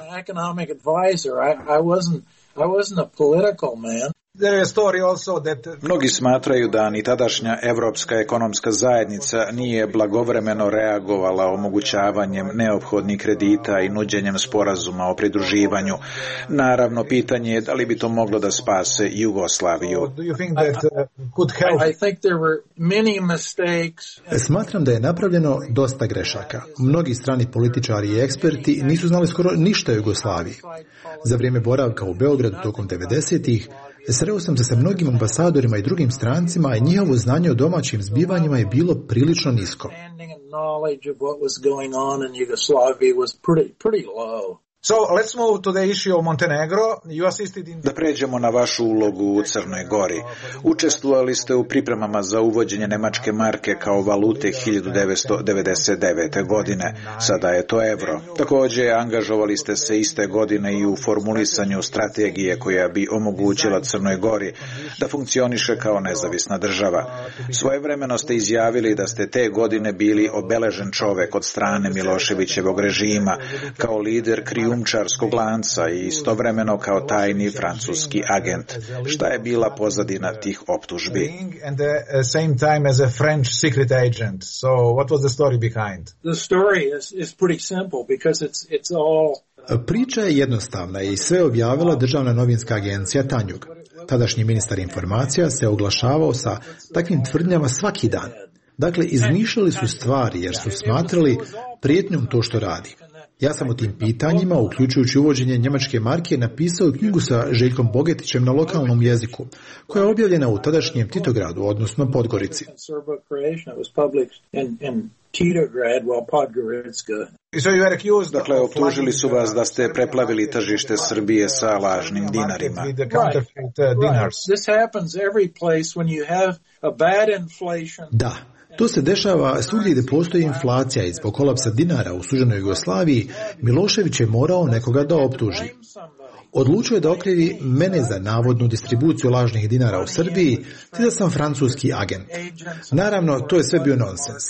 Mnogi smatraju da ni tadašnja Evropska ekonomska zajednica nije blagovremeno reagovala omogućavanjem neophodnih kredita i nuđenjem sporazuma o pridruživanju. Naravno, pitanje je da li bi to moglo da spase Jugoslaviju. Smatram da je napravljeno dosta grešaka. Mnogi strani političari i eksperti nisu znali skoro ništa o Jugoslaviji. Za vrijeme boravka u Beogradu tokom 90-ih, Sreo sam se sa mnogim ambasadorima i drugim strancima i njihovo znanje o domaćim zbivanjima je bilo prilično nisko. So let's move to the issue of Montenegro. You assisted in... Da pređemo na vašu ulogu u Crnoj Gori. Učestvovali ste u pripremama za uvođenje nemačke marke kao valute 1999. godine. Sada je to evro. Također angažovali ste se iste godine i u formulisanju strategije koja bi omogućila Crnoj Gori da funkcioniše kao nezavisna država. Svojevremeno ste izjavili da ste te godine bili obeležen čovek od strane Miloševićevog režima kao lider krijumčarskog lanca i istovremeno kao tajni francuski agent. Šta je bila pozadina tih optužbi? And the same time as a French secret agent. So what was the story behind? The story is pretty simple because it's all... Priča je jednostavna i sve objavila državna novinska agencija Tanjug. Tadašnji ministar informacija se oglašavao sa takvim tvrdnjama svaki dan. Dakle, izmišljali su stvari jer su smatrali prijetnjom to što radi. Ja sam o tim pitanjima, uključujući uvođenje njemačke marke, napisao knjigu sa Željkom Bogetićem na lokalnom jeziku, koja je objavljena u tadašnjem Titogradu, odnosno Podgorici. Dakle, optužili su vas da ste preplavili tržište Srbije sa lažnim dinarima. Da. To se dešava svugdje gdje postoji inflacija i zbog kolapsa dinara u suženoj Jugoslaviji, Milošević je morao nekoga da optuži. Odlučio je da okrivi mene za navodnu distribuciju lažnih dinara u Srbiji, te da sam francuski agent. Naravno, to je sve bio nonsens.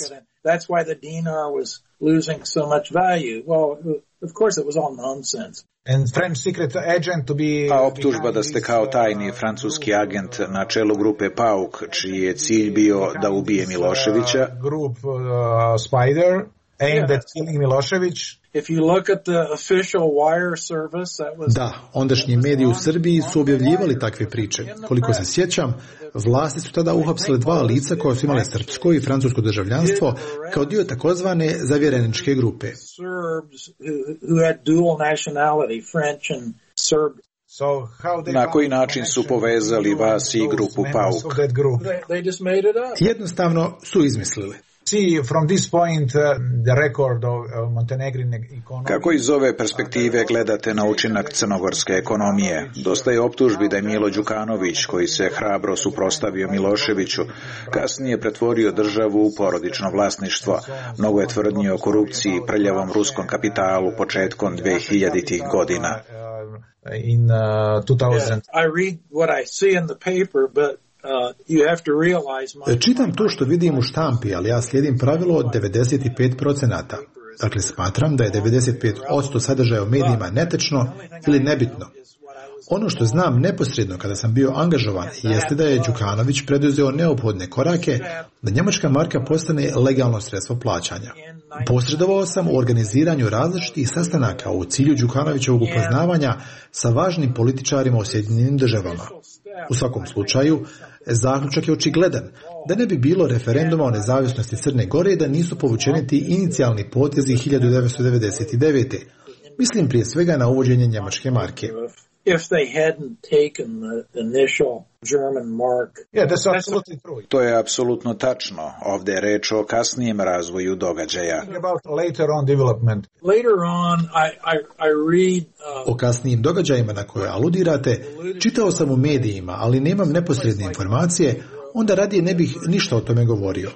A optužba da ste kao tajni francuski agent na čelu grupe PAUK, čiji je cilj bio da ubije Miloševića, Da, ondašnji mediji u Srbiji su objavljivali takve priče. Koliko se sjećam, vlasti su tada uhapsile 2 lica koja su imale srpsko i francusko državljanstvo kao dio takozvane zavjereničke grupe. Na koji način su povezali vas i grupu PAUK? Jednostavno su izmislili. Kako iz ove perspektive gledate na učinak crnogorske ekonomije? Dosta je optužbi da je Milo Đukanović, koji se hrabro suprotstavio Miloševiću, kasnije pretvorio državu u porodično vlasništvo. Mnogo je tvrdnji o korupciji i prljavom ruskom kapitalu početkom 2000-ih godina. Čitam to što vidim u štampi, ali ja slijedim pravilo od 95%. Dakle, smatram da je 95% sadržaja u medijima netečno ili nebitno. Ono što znam neposredno kada sam bio angažovan jeste da je Đukanović preduzeo neophodne korake da njemačka marka postane legalno sredstvo plaćanja. Posredovao sam u organiziranju različitih sastanaka u cilju Đukanovićevog upoznavanja sa važnim političarima u Sjedinjenim Državama. U svakom slučaju, zaključak je očigledan da ne bi bilo referenduma o nezavisnosti Crne Gore da nisu povučeni ti inicijalni potezi 1999. Mislim prije svega na uvođenje njemačke marke. To je apsolutno tačno. Ovdje je reč o kasnijem razvoju događaja. O kasnijim događajima na koje aludirate čitao sam u medijima, ali nemam neposredne informacije, onda radije ne bih ništa o tome govorio.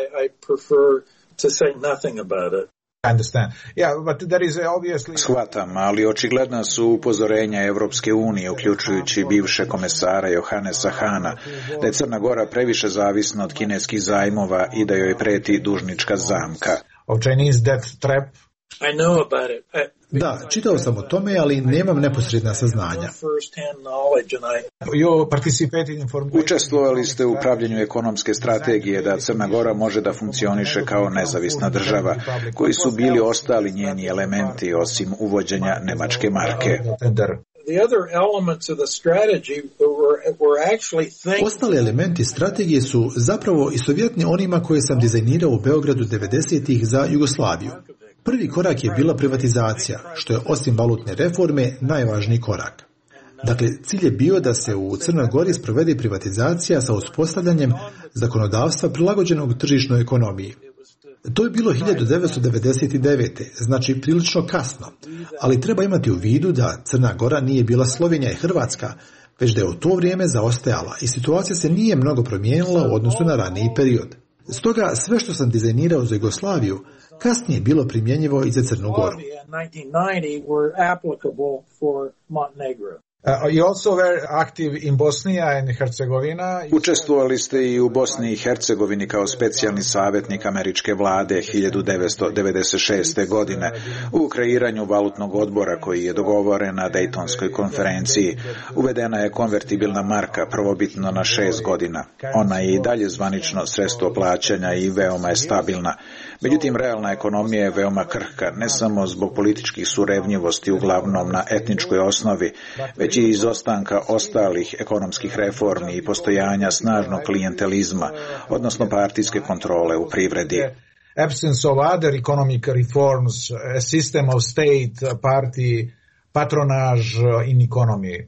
Shvatam, ali očigledna su upozorenja Evropske unije, uključujući bivše komesara Johannesa Hana, da je Crna Gora previše zavisna od kineskih zajmova i da joj preti dužnička zamka. Da, čitao sam o tome, ali nemam neposredna saznanja. Učestvovali ste u pravljenju ekonomske strategije da Crna Gora može da funkcioniše kao nezavisna država, koji su bili ostali njeni elementi osim uvođenja nemačke marke. Ostali elementi strategije su zapravo istovjetni onima koje sam dizajnirao u Beogradu 90-ih za Jugoslaviju. Prvi korak je bila privatizacija, što je osim valutne reforme najvažniji korak. Dakle, cilj je bio da se u Crnoj Gori sprovede privatizacija sa uspostavljanjem zakonodavstva prilagođenog tržišnoj ekonomiji. To je bilo 1999. znači prilično kasno, ali treba imati u vidu da Crna Gora nije bila Slovenija i Hrvatska, već da je u to vrijeme zaostajala i situacija se nije mnogo promijenila u odnosu na raniji period. Stoga sve što sam dizajnirao za Jugoslaviju kasnije je bilo primjenjivo i za Crnu Goru. You also were active in Bosnia and Herzegovina. Učestvovali ste i u Bosni i Hercegovini kao specijalni savjetnik američke vlade 1996. godine u kreiranju valutnog odbora koji je dogovoren na Dejtonskoj konferenciji. Uvedena je konvertibilna marka prvobitno na 6 godina. Ona je i dalje zvanično sredstvo plaćanja i veoma je stabilna. Međutim, realna ekonomija je veoma krhka, ne samo zbog političkih surevnjivosti uglavnom na etničkoj osnovi, već i izostanka ostalih ekonomskih reformi i postojanja snažnog klijentelizma, odnosno partijske kontrole u privredi. Absence of other economic reforms, a system of state, party, patronage in economy.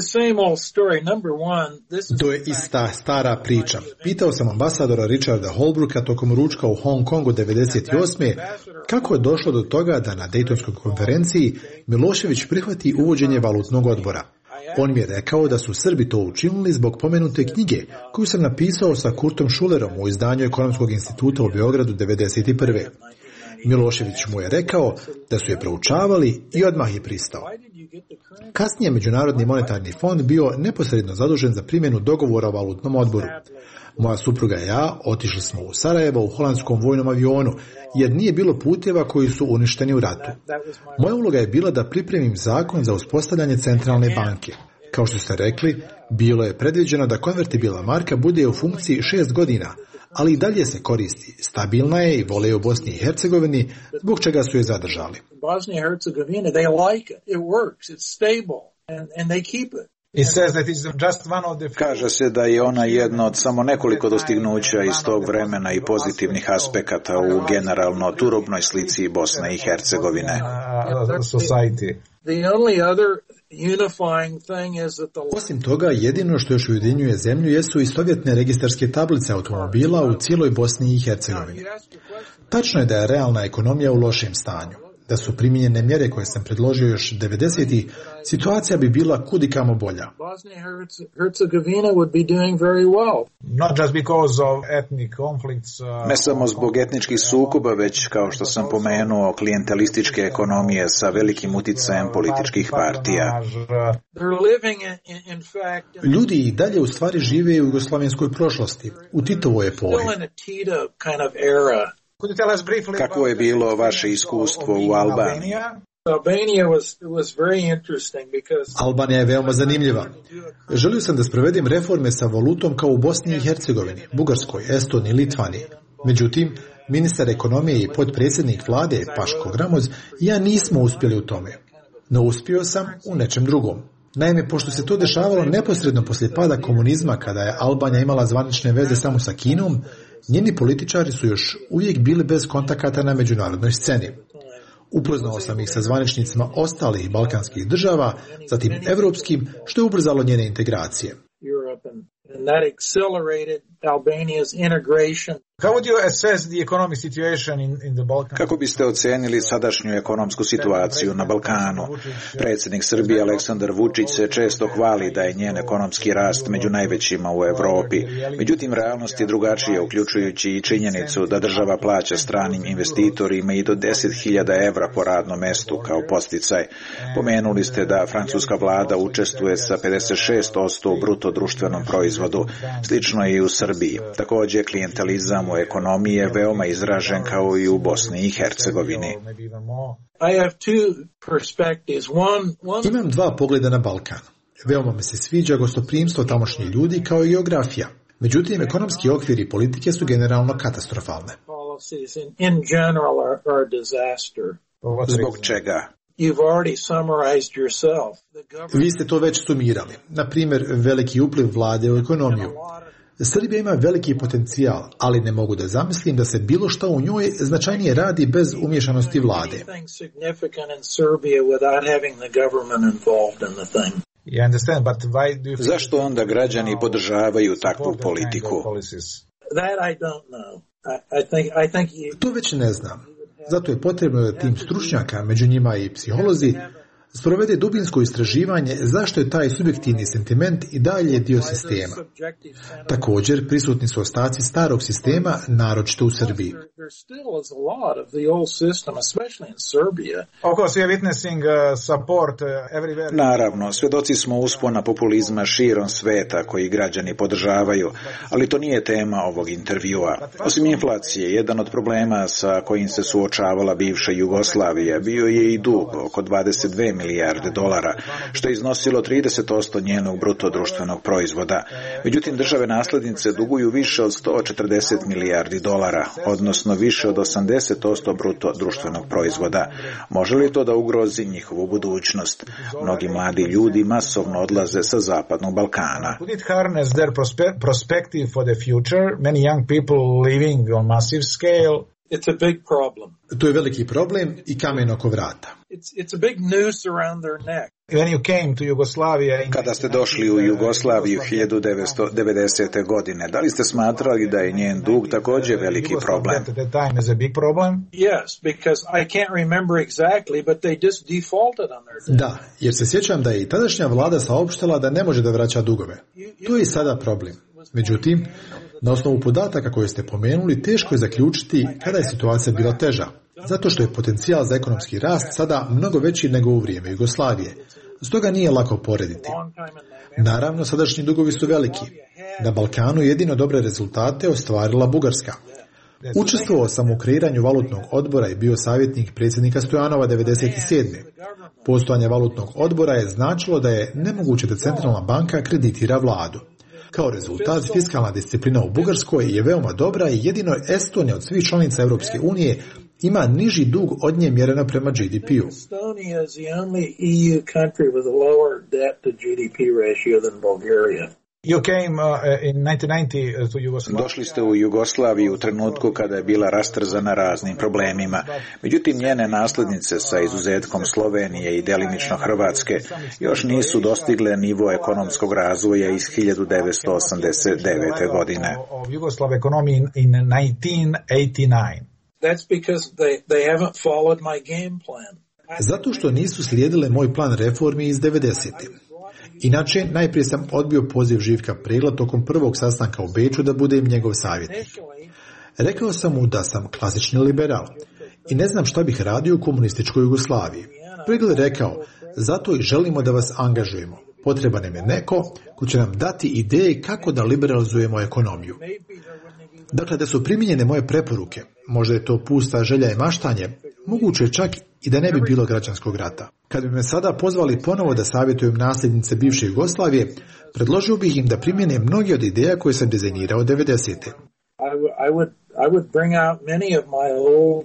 To je ista stara priča. Pitao sam ambasadora Richarda Holbrooka tokom ručka u Hong Kongu 1998. kako je došlo do toga da na Dejtonskoj konferenciji Milošević prihvati uvođenje valutnog odbora. On mi je rekao da su Srbi to učinili zbog pomenute knjige koju sam napisao sa Kurtom Šulerom u izdanju Ekonomskog instituta u Beogradu 1991. Milošević mu je rekao da su je proučavali i odmah je pristao. Kasnije Međunarodni monetarni fond bio neposredno zadužen za primjenu dogovora o valutnom odboru. Moja supruga i ja otišli smo u Sarajevo u holandskom vojnom avionu, jer nije bilo puteva koji su uništeni u ratu. Moja uloga je bila da pripremim zakon za uspostavljanje centralne banke. Kao što ste rekli, bilo je predviđeno da konvertibilna marka bude u funkciji 6 godina, ali i dalje se koristi. Stabilna je i vole u Bosni i Hercegovini, zbog čega su je zadržali. Kaže se da je ona jedno od samo nekoliko dostignuća iz tog vremena i pozitivnih aspekata u generalno turobnoj slici Bosne i Hercegovine. Osim toga, jedino što još ujedinjuje zemlju jesu istovjetne registarske tablice automobila u cijeloj Bosni i Hercegovini. Tačno je da je realna ekonomija u lošem stanju. Da su primijenjene mjere koje sam predložio još 90-ih, situacija bi bila kudikamo bolja. Ne samo zbog etničkih sukoba, već, kao što sam pomenuo, klijentelističke ekonomije sa velikim uticajem političkih partija. Ljudi i dalje u stvari žive u jugoslavenskoj prošlosti, u Titovoj epoli. Kako je bilo vaše iskustvo u Albaniji? Albanija je veoma zanimljiva. Želio sam da sprovedem reforme sa valutom kao u Bosni i Hercegovini, Bugarskoj, Estoniji, Litvaniji. Međutim, ministar ekonomije i potpredsjednik vlade Paško Gramoz i ja nismo uspjeli u tome. No uspio sam u nečem drugom. Naime, pošto se to dešavalo neposredno poslije pada komunizma, kada je Albanija imala zvanične veze samo sa Kinom, njeni političari su još uvijek bili bez kontakata na međunarodnoj sceni. Upoznao sam ih sa zvaničnicima ostalih balkanskih država, zatim evropskim, što je ubrzalo njene integracije. Kako biste ocenili sadašnju ekonomsku situaciju na Balkanu? Predsjednik Srbije Aleksandar Vučić se često hvali da je njen ekonomski rast među najvećima u Europi. Međutim, realnost je drugačija, uključujući i činjenicu da država plaća stranim investitorima i do 10.000 evra po radnom mestu kao podsticaj. Pomenuli ste da francuska vlada učestvuje sa 56% u bruto društvenom proizvodu. Slično je i u Srbiji. Također, klijentelizam u ekonomiji je veoma izražen kao i u Bosni i Hercegovini. Imam dva pogleda na Balkan. Veoma mi se sviđa gostoprimstvo tamošnjih ljudi kao i geografija. Međutim, ekonomski okvir i politike su generalno katastrofalne. Zbog čega? Vi ste to već sumirali. Na primjer, veliki upliv vlade u ekonomiju. Srbija ima veliki potencijal, ali ne mogu da zamislim da se bilo što u njoj značajnije radi bez umješanosti vlade. Zašto onda građani podržavaju takvu politiku? To već ne znam. Zato je potrebno da tim stručnjaka, među njima i psiholozi, sprovede dubinsko istraživanje zašto je taj subjektivni sentiment i dalje dio sistema. Također, prisutni su ostaci starog sistema, naročito u Srbiji. Naravno, svjedoci smo uspona populizma širom sveta koji građani podržavaju, ali to nije tema ovog intervjua. Osim inflacije, jedan od problema sa kojim se suočavala bivša Jugoslavija bio je i dug, oko 22 milijarde dolara, što je iznosilo 30% njenog bruto društvenog proizvoda. Međutim, države naslednice duguju više od 140 milijardi dolara, odnosno više od 80% bruto društvenog proizvoda. Može li to da ugrozi njihovu budućnost? Mnogi mladi ljudi masovno odlaze sa Zapadnog Balkana. Could it harness their perspective for the future? Many young people living on massive scale. It's a big problem. To je veliki problem i kamen oko vrata. It's a big noose around their neck. When you came to Yugoslavia Kada ste došli u Jugoslaviju 1990. godine, da li ste smatrali da je njen dug također veliki problem? Yes, because I can't remember exactly, but they just defaulted on their debt. Da, jer se sjećam da je i tadašnja vlada saopštila da ne može da vraća dugove. To je i sada problem. Međutim, na osnovu podataka koje ste pomenuli, teško je zaključiti kada je situacija bila teža, zato što je potencijal za ekonomski rast sada mnogo veći nego u vrijeme Jugoslavije. Stoga nije lako porediti. Naravno, sadašnji dugovi su veliki. Na Balkanu jedino dobre rezultate ostvarila Bugarska. Učestvovao sam u kreiranju valutnog odbora i bio savjetnik predsjednika Stojanova 1997. Postojanje valutnog odbora je značilo da je nemoguće da centralna banka kreditira vladu. Kao rezultat, fiskalna disciplina u Bugarskoj je veoma dobra i jedino Estonija od svih članica Europske unije ima niži dug od nje mjereno prema GDP-u. Estonia is the only EU country with a lower debt to GDP ratio than Bulgaria. You came in 1990 to Yugoslavia. Došli ste u Jugoslaviju u trenutku kada je bila rastrzana raznim problemima. Međutim, njene naslednice sa izuzetkom Slovenije i delimično Hrvatske još nisu dostigle nivo ekonomskog razvoja iz 1989. godine. Yugoslav economy in 1989. That's because they haven't followed my game plan. Zato što nisu slijedile moj plan reformi iz 90. Inače, najprije sam odbio poziv Živka Pregla tokom prvog sastanka u Beču da budem njegov savjetnik. Rekao sam mu da sam klasični liberal i ne znam šta bih radio u komunističkoj Jugoslaviji. Pregl je rekao, zato i želimo da vas angažujemo. Potreban nam je neko ko će nam dati ideje kako da liberalizujemo ekonomiju. Dakle, da su primijenjene moje preporuke, možda je to pusta želja i maštanje, moguće je čak i da ne bi bilo građanskog rata. Kad bi me sada pozvali ponovo da savjetujem nasljednice bivše Jugoslavije, predložio bih im da primjene mnoge od ideja koje sam dizajnirao 90. I would bring out many of my old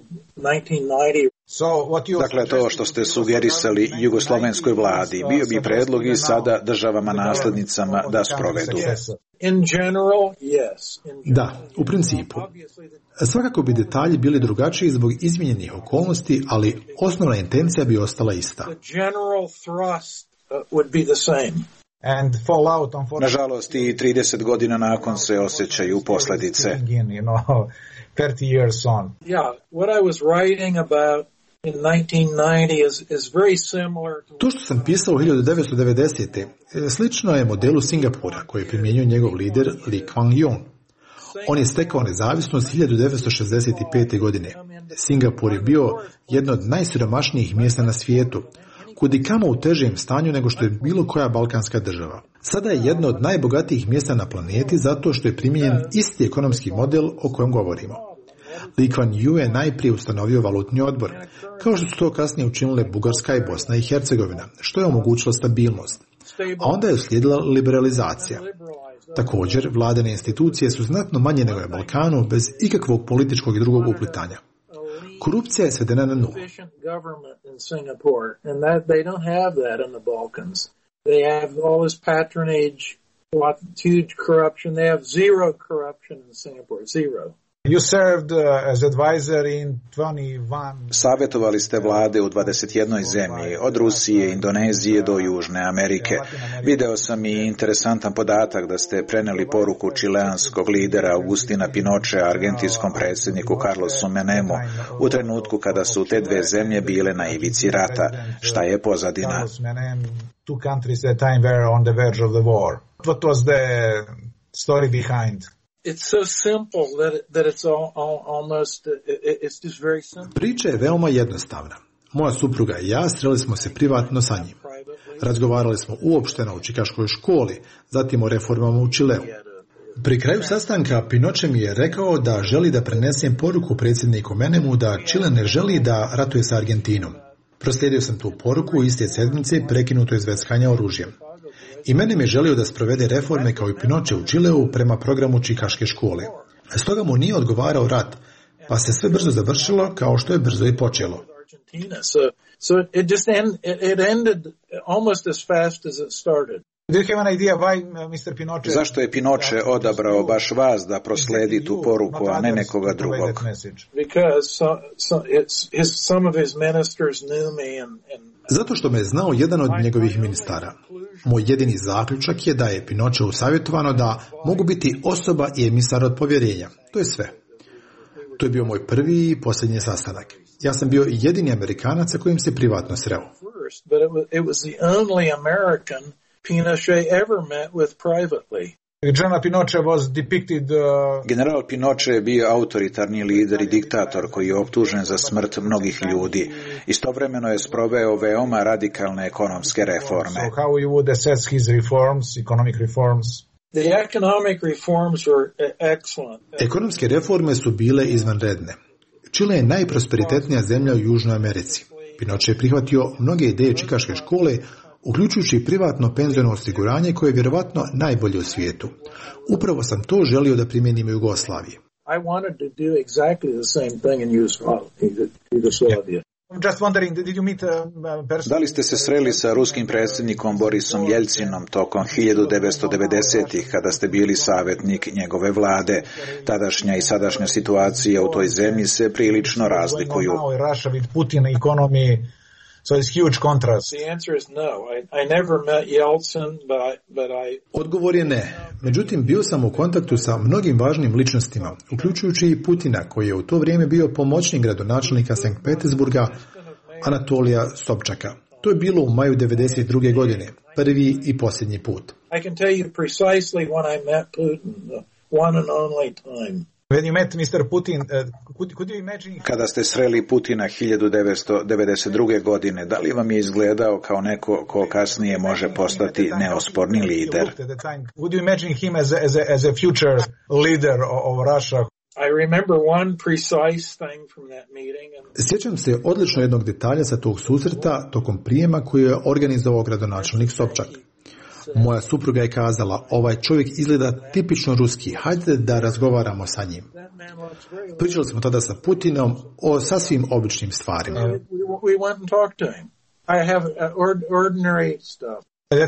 1990. Dakle, to što ste sugerisali jugoslovenskoj vladi, bio bi predlog i sada državama naslednicama da sprovedu. In general, yes. Da, u principu. Svakako bi detalji bili drugačiji zbog izmijenjenih okolnosti, ali osnovna intencija bi ostala ista. Nažalost, i 30 godina nakon se osjećaju posljedice. To što sam pisao u 1990. slično je modelu Singapura koji je primijenio njegov lider Lee Kuan Yew. On je stekao nezavisnost 1965. godine. Singapur je bio jedno od najsiromašnijih mjesta na svijetu, kudikamo u težem stanju nego što je bilo koja balkanska država. Sada je jedno od najbogatijih mjesta na planeti zato što je primijenjen isti ekonomski model o kojem govorimo. Lee Kuan Yew je najprije ustanovio valutni odbor, kao što su to kasnije učinile Bugarska i Bosna i Hercegovina, što je omogućilo stabilnost. A onda je uslijedila liberalizacija. Također, vladine institucije su znatno manje nego na Balkanu, bez ikakvog političkog i drugog uplitanja. Korupcija je svedena na nulu. You served as advisor in 21... Savjetovali ste vlade u 21 zemlji, od Rusije, Indonezije do Južne Amerike. Video sam i interesantan podatak da ste preneli poruku čileanskog lidera Augustina Pinochea argentinskom predsjedniku Carlosu Menemu u trenutku kada su te dve zemlje bile na ivici rata. Šta je pozadina? Two countries at the time were on the verge of the war. What was the story behind? It's so simple that it's almost it's just very simple. Priča je veoma jednostavna. Moja supruga i ja sreli smo se privatno sa njim. Razgovarali smo uopšteno u čikaškoj školi, zatim o reformama u Čileu. Pri kraju sastanka Pinoche mi je rekao da želi da prenesem poruku predsjedniku Menemu da Čile ne želi da ratuje sa Argentinom. Proslijedio sam tu poruku iste sedmice prekinuto izveckanja oružjem. I Menem je želio da sprovede reforme kao i Pinoche u Čileu prema programu čikaške škole. Stoga mu nije odgovarao rat, pa se sve brzo završilo kao što je brzo i počelo. So it just ended almost as fast as it started. Do you have an idea why Mr. Pinoche... Zašto je Pinoche odabrao baš vas da prosledi tu poruku, a ne nekoga drugog? Because some of his ministers knew me and Zato što me je znao jedan od njegovih ministara. Moj jedini zaključak je da je Pinocheu savjetovano da mogu biti osoba i emisar od povjerenja. To je sve. To je bio moj prvi i posljednji sastanak. Ja sam bio jedini Amerikanac sa kojim se privatno sreo. General Pinoche je bio autoritarni lider i diktator koji je optužen za smrt mnogih ljudi. Istovremeno je sproveo veoma radikalne ekonomske reforme. So how you would assess his reforms, economic reforms? The economic reforms were excellent. Ekonomske reforme su bile izvanredne. Čile je najprosperitetnija zemlja u Južnoj Americi. Pinoche je prihvatio mnoge ideje čikaške škole, uključujući privatno penziono osiguranje koje je vjerovatno najbolje u svijetu. Upravo sam to želio da primjenim u Jugoslaviji. I wanted to do exactly the same thing in Yugoslavia. Just wondering, did you meet Da li ste se sreli sa ruskim predsjednikom Borisom Jeljcinom tokom 1990-ih kada ste bili savjetnik njegove vlade? Tadašnja i sadašnja situacija u toj zemlji se prilično razlikuju. Russia with Putin economy, so it's huge contrast. The answer is no. I never met Yeltsin, but I... Odgovor je ne. Međutim, bio sam u kontaktu sa mnogim važnim ličnostima, uključujući i Putina, koji je u to vrijeme bio pomoćnik gradonačelnika Sankt Petersburga, Anatolija Sobčaka. To je bilo u maju 1992. godine, prvi i posljednji put. I can tell you precisely when I met Putin, the one and only time. When you met Mr. Putin, could you imagine... Kada ste sreli Putina 1992. godine, da li vam je izgledao kao neko ko kasnije može postati neosporni lider? Would you imagine him as a future leader of Russia? I remember one precise thing from that meeting. Sjećam se odlično jednog detalja sa tog susreta tokom prijema koji je organizovao gradonačelnik Sobčak. Moja supruga je kazala, ovaj čovjek izgleda tipično ruski, hajde da razgovaramo sa njim. Pričali smo tada sa Putinom o sasvim običnim stvarima. We went and talked to him. I have ordinary stuff.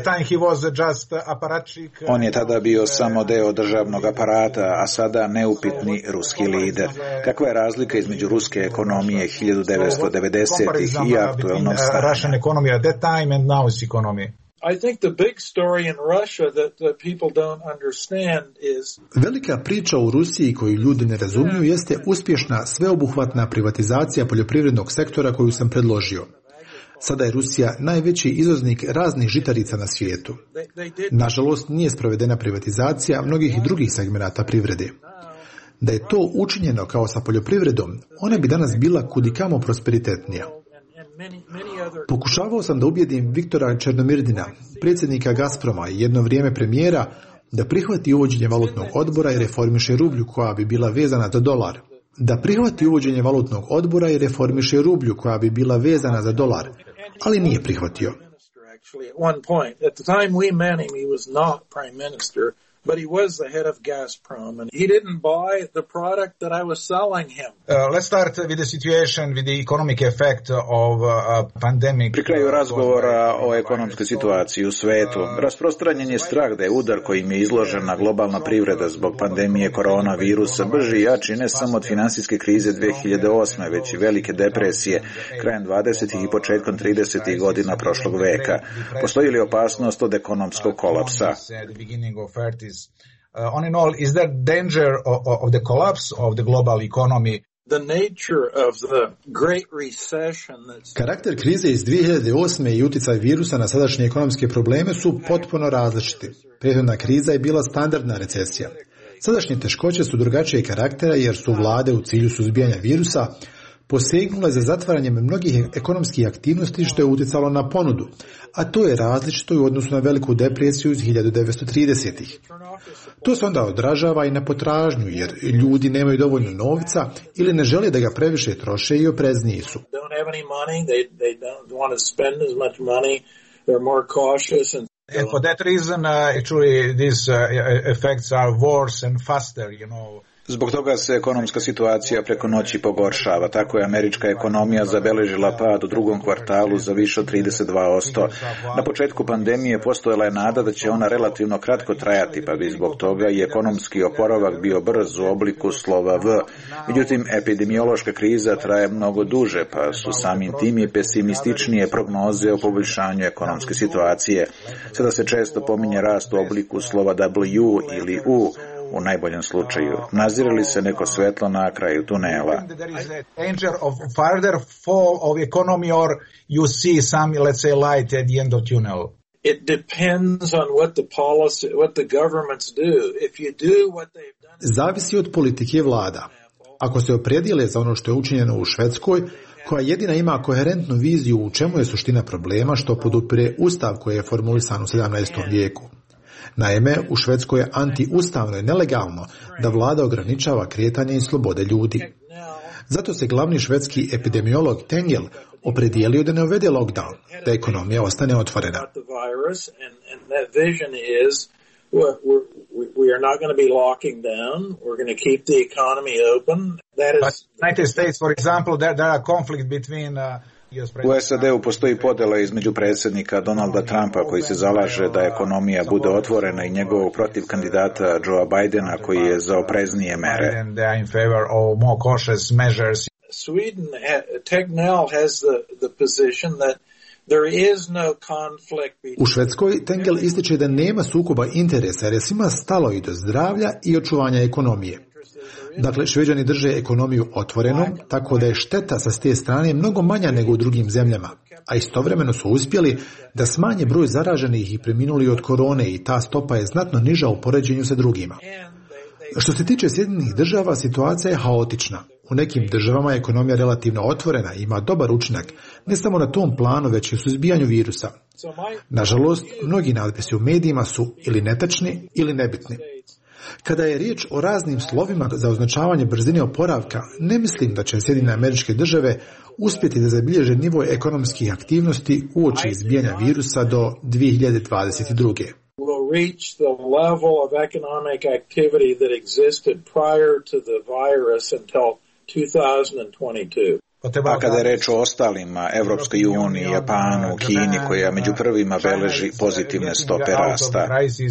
On je tada bio samo deo državnog aparata, a sada neupitni ruski lider. Kakva je razlika između ruske ekonomije 1990-ih i aktualnog stanja? I think the big story in Russia that people don't understand is... Velika priča u Rusiji koju ljudi ne razumiju jeste uspješna sveobuhvatna privatizacija poljoprivrednog sektora koju sam predložio. Sada je Rusija najveći izvoznik raznih žitarica na svijetu. Nažalost, nije sprovedena privatizacija mnogih drugih segmenata privrede. Da je to učinjeno kao sa poljoprivredom, ona bi danas bila kudikamo prosperitetnija. Pokušavao sam da ubijedim Viktora Černomirdina, predsjednika Gazproma i jedno vrijeme premijera, da prihvati uvođenje valutnog odbora i reformiše rublju koja bi bila vezana za dolar. Ali nije prihvatio. but he was the head of Gazprom, and he didn't buy the product that I was selling him. Let's start with the situation, with the economic effect of pandemic. Pri kraju razgovora o ekonomskoj situaciji u svetu, rasprostranjen je strah da je udar kojim je izložena globalna privreda zbog pandemije koronavirusa brži i jači ne samo od finansijske krize 2008. već i velike depresije krajem 20. i početkom 30. godina prošlog veka. Postoji li opasnost od ekonomskog kolapsa? On in all, is there danger of the collapse of the global economy? The nature of the Great Recession. Karakter krize iz 2008. i utjecaj virusa na sadašnje ekonomske probleme su potpuno različiti. Prethodna kriza je bila standardna recesija. Sadašnje teškoće su drugačije karaktera jer su vlade u cilju suzbijanja virusa posegnule za zatvaranjem mnogih ekonomskih aktivnosti što je utjecalo na ponudu, a to je različito u odnosu na veliku depresiju iz 1930-ih. To se onda odražava i na potražnju jer ljudi nemaju dovoljno novca ili ne žele da ga previše troše i oprezniji su. And for that reason, actually, these effects are worse and faster, you know. Zbog toga se ekonomska situacija preko noći pogoršava. Tako je američka ekonomija zabeležila pad u drugom kvartalu za više od 32%. Na početku pandemije postojala je nada da će ona relativno kratko trajati, pa bi zbog toga i ekonomski oporavak bio brz u obliku slova V. Međutim, epidemiološka kriza traje mnogo duže, pa su samim tim i pesimističnije prognoze o poboljšanju ekonomske situacije. Sada se često pominje rast u obliku slova W ili U, u najboljem slučaju. Nazire li se neko svetlo na kraju tunela? Danger of further fall of economy or you see some, let's say, light at the end of tunnel? It depends on what the governments do. If you do what they've done. Zavisi od politike vlada. Ako se opredijele za ono što je učinjeno u Švedskoj, koja jedina ima koherentnu viziju u čemu je suština problema što podupire ustav koji je formulisan u 17. vijeku. Naime, u Švedskoj je antiustavno i nelegalno da vlada ograničava kretanje i slobode ljudi. Zato se glavni švedski epidemiolog Tengel opredijelio da ne uvede lockdown, da ekonomija ostane otvorena. United States, for example, there are conflict between U SAD-u postoji podjela između predsjednika Donalda Trumpa koji se zalaže da ekonomija bude otvorena i njegovog protiv kandidata Joea Bidena koji je za opreznije mere. Sweden, Tegnell has the position that there is no conflict. U Švedskoj Tengel ističe da nema sukoba interesa jer je svima stalo i do zdravlja i očuvanja ekonomije. Dakle, Šveđani drže ekonomiju otvorenom, tako da je šteta sa te strane mnogo manja nego u drugim zemljama, a istovremeno su uspjeli da smanje broj zaraženih i preminuli od korone i ta stopa je znatno niža u poređenju sa drugima. Što se tiče Sjedinjenih država, situacija je haotična. U nekim državama je ekonomija relativno otvorena i ima dobar učinak, ne samo na tom planu, već i u suzbijanju virusa. Nažalost, mnogi natpisi u medijima su ili netačni ili nebitni. Kada je riječ o raznim slovima za označavanje brzine oporavka, ne mislim da će Sjedinjene Američke Države uspjeti da zabilježe nivo ekonomskih aktivnosti uoči izbijanja virusa do 2022. Will reach the level of economic activity that existed prior to the virus until 2022. A kada je reč o ostalima, Evropskoj uniji, Japanu, Kini, koja među prvima beleži pozitivne stope rasta.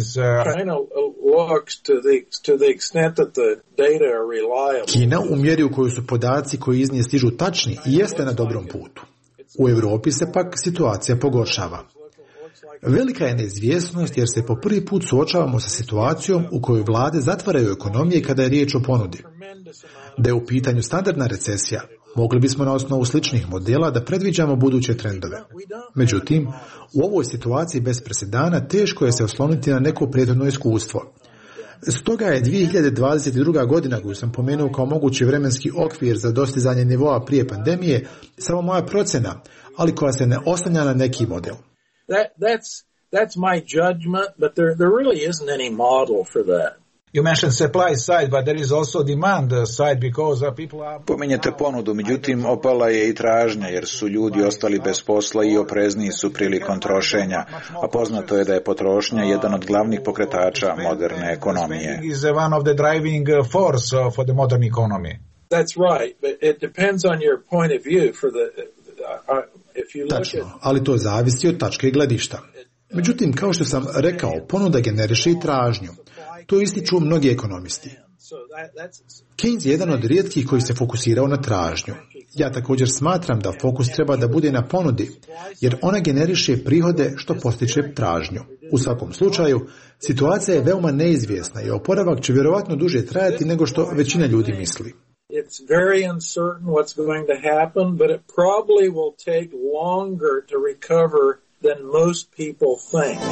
Kina u mjeri u kojoj su podaci koji iz nje stižu tačni i jeste na dobrom putu. U Europi se pak situacija pogoršava. Velika je neizvjesnost jer se po prvi put suočavamo sa situacijom u kojoj vlade zatvaraju ekonomije kada je riječ o ponudi. Da je u pitanju standardna recesija, mogli bismo na osnovu sličnih modela da predviđamo buduće trendove. Međutim, u ovoj situaciji bez presedana teško je se osloniti na neko prethodno iskustvo. Stoga je 2022. godina koju sam pomenuo kao mogući vremenski okvir za dostizanje nivoa prije pandemije samo moja procjena, ali koja se ne oslanja na neki model. That's my judgment, but there really isn't any model for that. You mentioned supply side, but there is also demand side because people are... Pominjete ponudu, međutim opala je i tražnja jer su ljudi ostali bez posla i oprezniji su prilikom trošenja, a poznato je da je potrošnja jedan od glavnih pokretača moderne ekonomije. Is one of the driving force for the modern economy. That's right, but it depends on your point of view for the if you look Tačno, ali to zavisi od tačke gledišta. Međutim, kao što sam rekao, ponuda generiše i tražnju. To ističu mnogi ekonomisti. Keynes je jedan od rijetkih koji se fokusirao na tražnju. Ja također smatram da fokus treba da bude na ponudi, jer ona generiše prihode što postiče tražnju. U svakom slučaju, situacija je veoma neizvjesna i oporavak će vjerovatno duže trajati nego što većina ljudi misli. It's very uncertain what's going to happen, but it probably will take longer to recover than most people think.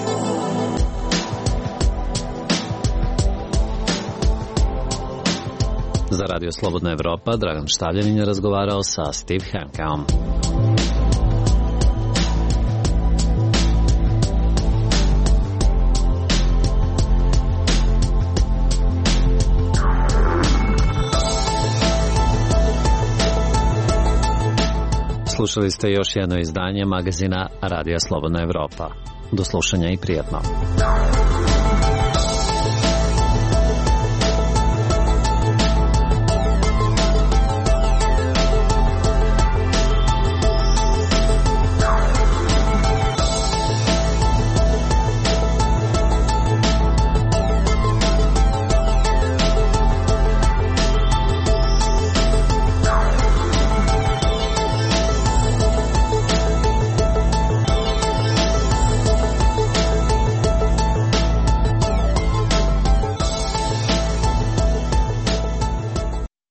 Za Radio Slobodna Evropa, Dragan Štavljanin je razgovarao sa Steve Hankeom. Slušali ste još jedno izdanje magazina Radija Slobodna Evropa. Do slušanja i prijatno.